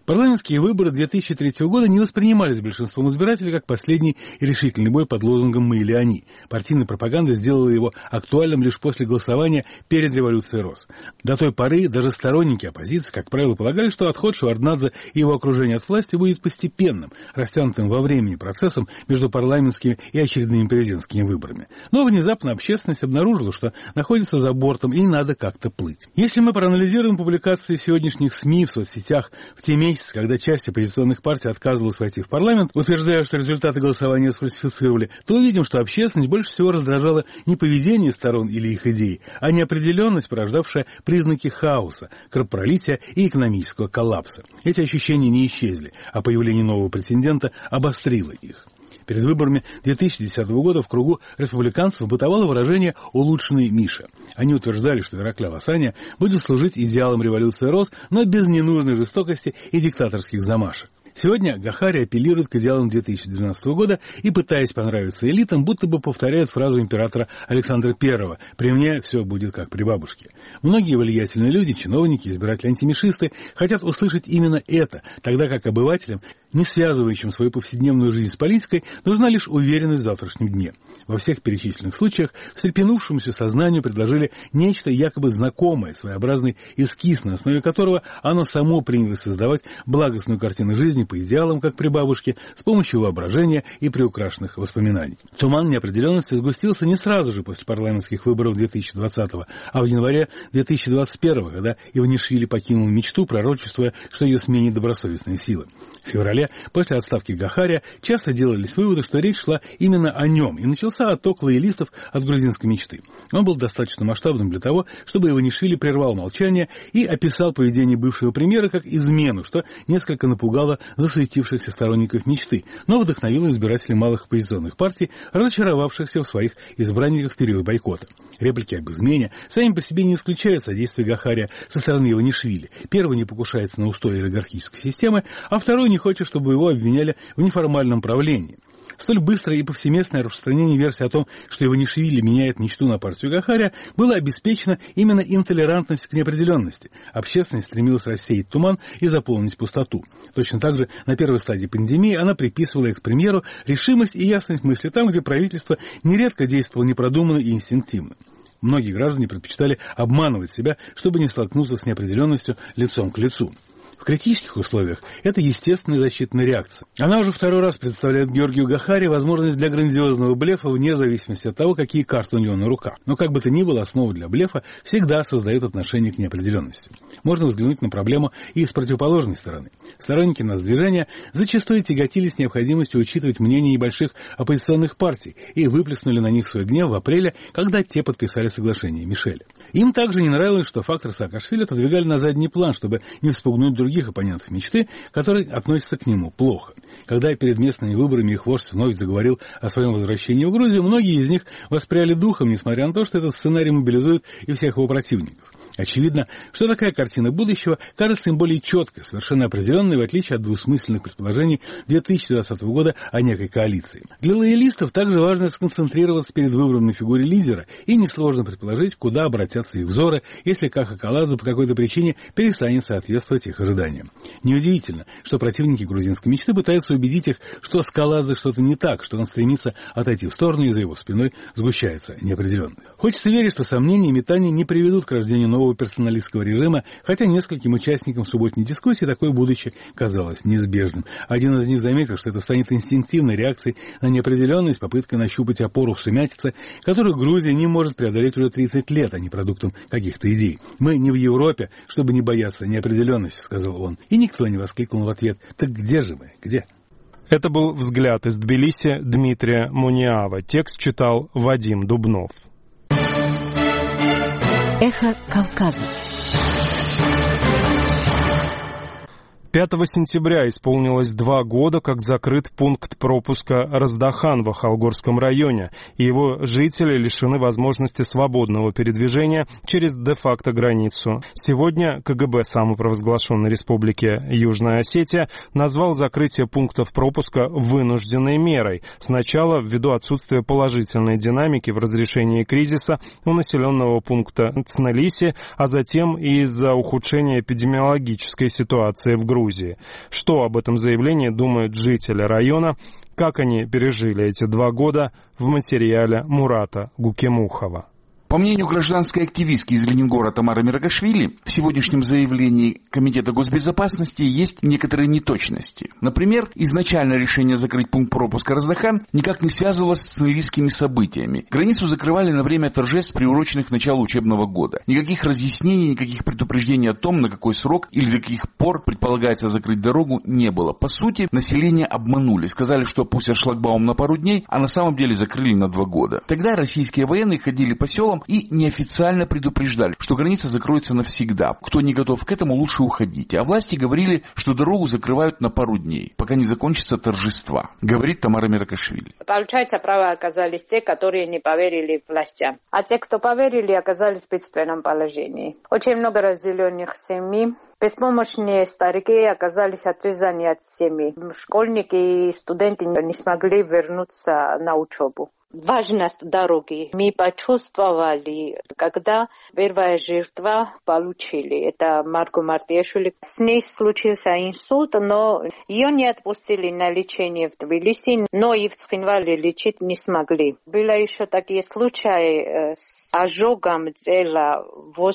Парламентские выборы 2003 года не воспринимались большинством избирателей как последний и решительный бой под лозунгом «Мы или они». Партийная пропаганда сделала его актуальным лишь после голосования перед революцией РОС. До той поры даже сторонники оппозиции, как правило, полагали, что отход Шеварднадзе и его окружение от власти будет постепенным, растянутым во времени процессом между парламентскими и очередными президентскими выборами. Но внезапно общественность обнаружила, что находится за бортом и надо как-то плыть. Если мы проанализируем публикации сегодняшних СМИ в соцсетях в те месяцы, когда часть оппозиционных партий отказывалась войти в парламент, утверждая, что результаты голосования сфальсифицировали, то увидим, что общественность больше всего раздражала не поведение сторон или их идеи, а неопределенность, порождавшая признаки хаоса, кровопролития и экономического коллапса. Эти ощущения не исчезли, а появление нового претендента обострило их. Перед выборами 2010 года в кругу республиканцев бытовало выражение «улучшенный Миша». Они утверждали, что Ираклиа Асаня будет служить идеалом революции РОС, но без ненужной жестокости и диктаторских замашек. Сегодня Гахари апеллирует к идеалам 2012 года и, пытаясь понравиться элитам, будто бы повторяет фразу императора Александра I: «При мне все будет как при бабушке». Многие влиятельные люди, чиновники, избиратели-антимишисты хотят услышать именно это, тогда как обывателям, не связывающим свою повседневную жизнь с политикой, нужна лишь уверенность в завтрашнем дне. Во всех перечисленных случаях встрепенувшемуся сознанию предложили нечто якобы знакомое, своеобразный эскиз, на основе которого оно само принялось создавать благостную картину жизни по идеалам, как при бабушке, с помощью воображения и приукрашенных воспоминаний. Туман неопределенности сгустился не сразу же после парламентских выборов 2020-го, а в январе 2021-го, когда Иванишвили покинул мечту, пророчествуя, что ее сменит добросовестные силы. В феврале, после отставки Гахария, часто делались выводы, что речь шла именно о нем, и начался отток лоялистов от грузинской мечты. Он был достаточно масштабным для того, чтобы Иванишвили прервал молчание и описал поведение бывшего премьера как измену, что несколько напугало засуетившихся сторонников мечты, но вдохновило избирателей малых оппозиционных партий, разочаровавшихся в своих избранниках в период бойкота. Реплики об измене сами по себе не исключают содействие Гахария со стороны Иванишвили. Первый не покушается на устои олигархической системы, а второй не хочет, чтобы его обвиняли в неформальном правлении. Столь быстрое и повсеместное распространение версии о том, что Иванишвили меняет мечту на партию Гахария, было обеспечено именно интолерантностью к неопределенности. Общественность стремилась рассеять туман и заполнить пустоту. Точно так же на первой стадии пандемии она приписывала экс-премьеру решимость и ясность мысли там, где правительство нередко действовало непродуманно и инстинктивно. Многие граждане предпочитали обманывать себя, чтобы не столкнуться с неопределенностью лицом к лицу. В критических условиях это естественная защитная реакция. Она уже второй раз представляет Георгию Гахари возможность для грандиозного блефа вне зависимости от того, какие карты у него на руках. Но как бы то ни было, основу для блефа всегда создает отношение к неопределенности. Можно взглянуть на проблему и с противоположной стороны. Сторонники нацдвижения зачастую тяготились необходимостью учитывать мнение небольших оппозиционных партий и выплеснули на них свой гнев в апреле, когда те подписали соглашение Мишеля. Им также не нравилось, что фактор Саакашвили отодвигали на задний план, чтобы не вспугнуть других оппонентов мечты, которые относятся к нему плохо. Когда перед местными выборами их вождь вновь заговорил о своем возвращении в Грузию, многие из них воспряли духом, несмотря на то, что этот сценарий мобилизует и всех его противников. Очевидно, что такая картина будущего кажется им более четкой, совершенно определенной, в отличие от двусмысленных предположений 2020 года о некой коалиции. Для лоялистов также важно сконцентрироваться перед выбором на фигуре лидера, и несложно предположить, куда обратятся их взоры, если Каха Каладзе по какой-то причине перестанет соответствовать их ожиданиям. Неудивительно, что противники грузинской мечты пытаются убедить их, что с Каладзе что-то не так, что он стремится отойти в сторону, и за его спиной сгущается неопределенность. Хочется верить, что сомнения и метания не приведут к рождению нового персоналистского режима, хотя нескольким участникам субботней дискуссии такое будущее казалось неизбежным. Один из них заметил, что это станет инстинктивной реакцией на неопределенность, попыткой нащупать опору в сумятице, которую Грузия не может преодолеть уже 30 лет, а не продуктом каких-то идей. «Мы не в Европе, чтобы не бояться неопределенности», — сказал он. И никто не воскликнул в ответ: «Так где же мы? Где?» Это был «Взгляд» из Тбилиси Дмитрия Муниава. Текст читал Вадим Дубнов. Эхо Кавказа. 5 сентября исполнилось 2 года, как закрыт пункт пропуска Раздахан в Ахалгорском районе, и его жители лишены возможности свободного передвижения через де-факто границу. Сегодня КГБ самопровозглашенной республики Южная Осетия назвал закрытие пунктов пропуска вынужденной мерой. Сначала ввиду отсутствия положительной динамики в разрешении кризиса у населенного пункта Цнелиси, а затем и из-за ухудшения эпидемиологической ситуации в Грузии. Грузии. Что об этом заявлении думают жители района, как они пережили эти 2 года, в материале Мурата Гукемухова. По мнению гражданской активистки из Ленингора Тамары Мирагашвили, в сегодняшнем заявлении Комитета госбезопасности есть некоторые неточности. Например, изначально решение закрыть пункт пропуска Раздахан никак не связывалось с снелийскими событиями. Границу закрывали на время торжеств, приуроченных к началу учебного года. Никаких разъяснений, никаких предупреждений о том, на какой срок или до каких пор предполагается закрыть дорогу, не было. По сути, население обманули. Сказали, что пустят шлагбаум на пару дней, а на самом деле закрыли на 2 года. Тогда российские военные ходили по селам и неофициально предупреждали, что граница закроется навсегда. Кто не готов к этому, лучше уходите. А власти говорили, что дорогу закрывают на пару дней, пока не закончатся торжества, говорит Тамара Мирагашвили. Получается, правы оказались те, которые не поверили властям. А те, кто поверили, оказались в бедственном положении. Очень много разделенных семей. Беспомощные старики оказались отрезаны от семьи. Школьники и студенты не смогли вернуться на учебу. Важность дороги мы почувствовали, когда первая жертва получили. Это Марго Мартешвили. С ней случился инсульт, но ее не отпустили на лечение в Тбилиси, но и в Цхинвале лечить не смогли. Было еще такие случаи с ожогом тела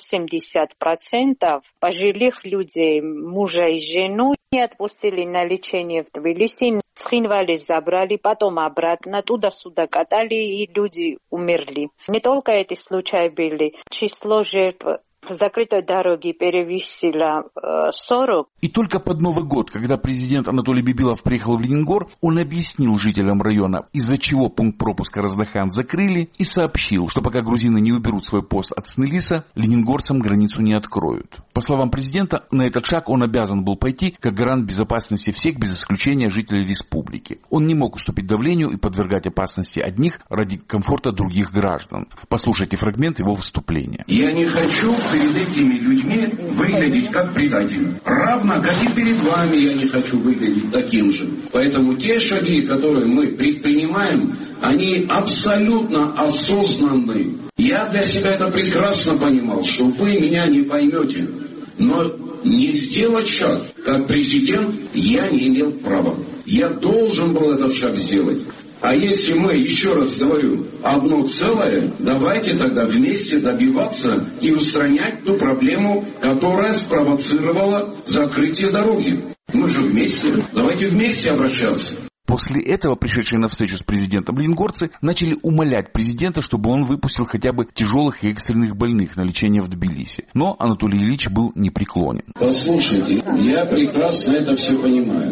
80% пожилых людей, мужа и жену, не отпустили на лечение в Тбилиси. В Цхинвале забрали, потом обратно, туда-сюда катали, и люди умерли. Не только эти случаи были. Число жертв закрытой дороги перевесило 40. И только под Новый год, когда президент Анатолий Бибилов приехал в Ленингор, он объяснил жителям района, из-за чего пункт пропуска Раздахан закрыли, и сообщил, что пока грузины не уберут свой пост от Снелиса, ленингорцам границу не откроют. По словам президента, на этот шаг он обязан был пойти как гарант безопасности всех, без исключения жителей республики. Он не мог уступить давлению и подвергать опасности одних ради комфорта других граждан. Послушайте фрагмент его выступления. Я не хочу перед этими людьми выглядеть как предатель. Равно, как и перед вами я не хочу выглядеть таким же. Поэтому те шаги, которые мы предпринимаем, они абсолютно осознанны. Я для себя это прекрасно понимал, что вы меня не поймете. Но не сделать шаг, как президент, я не имел права. Я должен был этот шаг сделать. А если мы, еще раз говорю, одно целое, давайте тогда вместе добиваться и устранять ту проблему, которая спровоцировала закрытие дороги. Мы же вместе, давайте вместе обращаться. После этого пришедшие на встречу с президентом ленингорцы начали умолять президента, чтобы он выпустил хотя бы тяжелых и экстренных больных на лечение в Тбилиси. Но Анатолий Ильич был непреклонен. Послушайте, я прекрасно это все понимаю.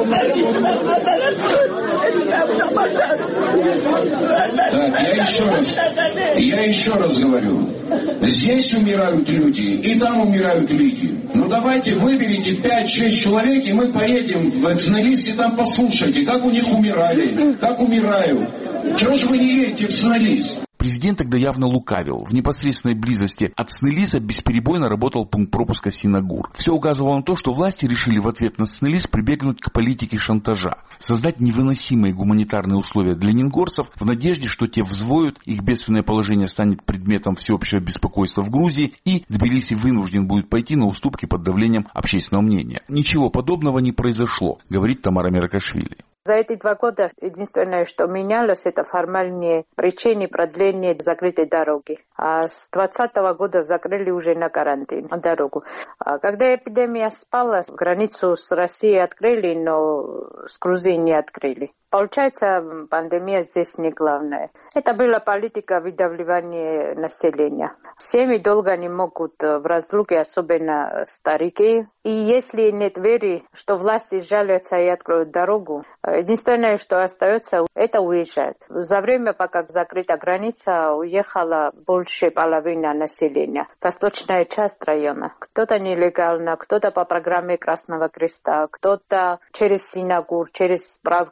Так, я еще раз говорю. Здесь умирают люди, и там умирают люди. Ну давайте выберите 5-6 человек, и мы поедем в Снелис, и там послушайте, как у них умирали, как умирают. Чего же вы не едете в Снелис? Президент тогда явно лукавил. В непосредственной близости от Снелиса бесперебойно работал пункт пропуска Синагур. Все указывало на то, что власти решили в ответ на Снелис прибегнуть к политике шантажа. Создать невыносимые гуманитарные условия для ленингорцев в надежде, что те взвоют, их бедственное положение станет предметом всеобщего беспокойства в Грузии, и Тбилиси вынужден будет пойти на уступки под давлением общественного мнения. Ничего подобного не произошло, говорит Тамара Мирагашвили. За эти 2 года единственное, что менялось, это формальные причины продления закрытой дороги. А с 2020 года закрыли уже на карантин дорогу. А когда эпидемия спала, границу с Россией открыли, но с Грузией не открыли. Получается, пандемия здесь не главное. Это была политика выдавливания населения. Семьи долго не могут в разлуке, особенно старики. И если нет веры, что власти жалятся и откроют дорогу, единственное, что остается, это уезжать. За время, пока закрыта граница, уехала больше половины населения. Восточная часть района. Кто-то нелегально, кто-то по программе Красного Креста, кто-то через Синагур, через справки больницы.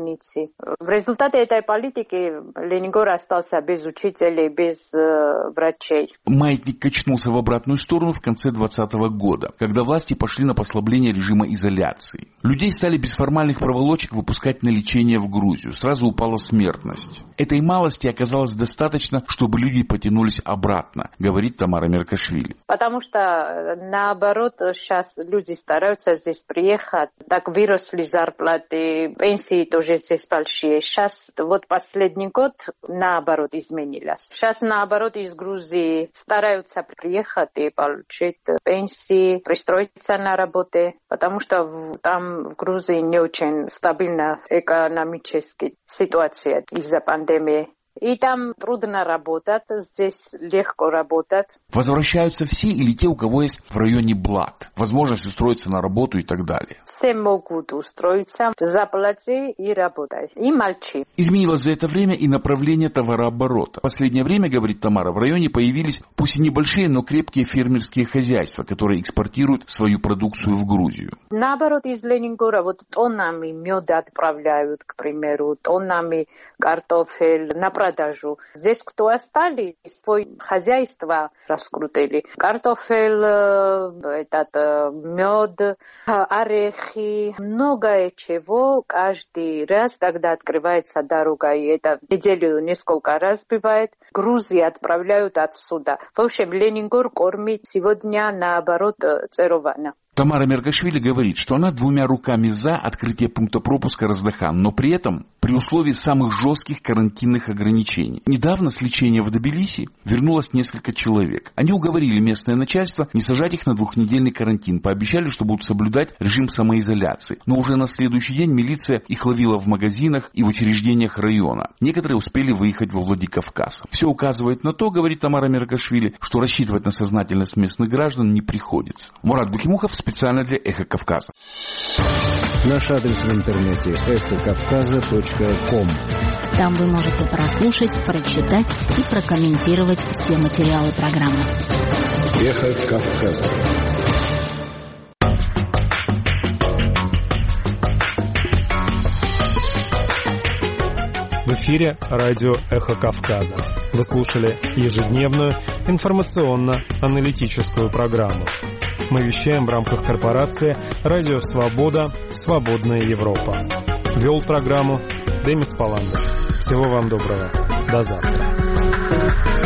больницы. В результате этой политики Ленинград остался без учителей, без врачей. Маятник качнулся в обратную сторону в конце 2020 года, когда власти пошли на послабление режима изоляции. Людей стали без формальных проволочек выпускать на лечение в Грузию. Сразу упала смертность. Этой малости оказалось достаточно, чтобы люди потянулись обратно, говорит Тамара Меркашвили. Потому что, наоборот, сейчас люди стараются здесь приехать. Так выросли зарплаты, пенсии тоже здесь большие. Сейчас, вот последний год, наоборот, изменилось. Сейчас, наоборот, из Грузии стараются приехать и получить пенсии, пристроиться на работе, потому что там в Грузии не очень стабильная экономическая ситуация из-за пандемии. И там трудно работать, здесь легко работать. Возвращаются все или те, у кого есть в районе блат, возможность устроиться на работу и так далее? Все могут устроиться, заплати и работай, и молчи. Изменилось за это время и направление товарооборота. В последнее время, говорит Тамара, в районе появились, пусть и небольшие, но крепкие фермерские хозяйства, которые экспортируют свою продукцию в Грузию. Наоборот, из Ленинграда вот тоннами мед отправляют, к примеру, тоннами картофель на продажу. Здесь кто остались, свое хозяйство раскрутили. Картофель, мед, орехи, многое чего. Каждый раз, когда открывается дорога, и это неделю несколько раз бывает, Грузии отправляют отсюда. В общем, Ленинград кормит сегодня, наоборот, царовано. Тамара Меркашвили говорит, что она двумя руками за открытие пункта пропуска Раздахан, но при этом при условии самых жестких карантинных ограничений. Недавно с лечения в Тбилиси вернулось несколько человек. Они уговорили местное начальство не сажать их на 2-недельный карантин, пообещали, что будут соблюдать режим самоизоляции. Но уже на следующий день милиция их ловила в магазинах и в учреждениях района. Некоторые успели выехать во Владикавказ. Все указывает на то, говорит Тамара Меркашвили, что рассчитывать на сознательность местных граждан не приходится. Мурат Бухимухов специально для «Эхо Кавказа». Наш адрес в интернете эхокавказа.ком. Там вы можете прослушать, прочитать и прокомментировать все материалы программы. «Эхо Кавказа». В эфире радио «Эхо Кавказа». Вы слушали ежедневную информационно-аналитическую программу. Мы вещаем в рамках корпорации «Радио Свобода. Свободная Европа». Вел программу Демис Паландов. Всего вам доброго. До завтра.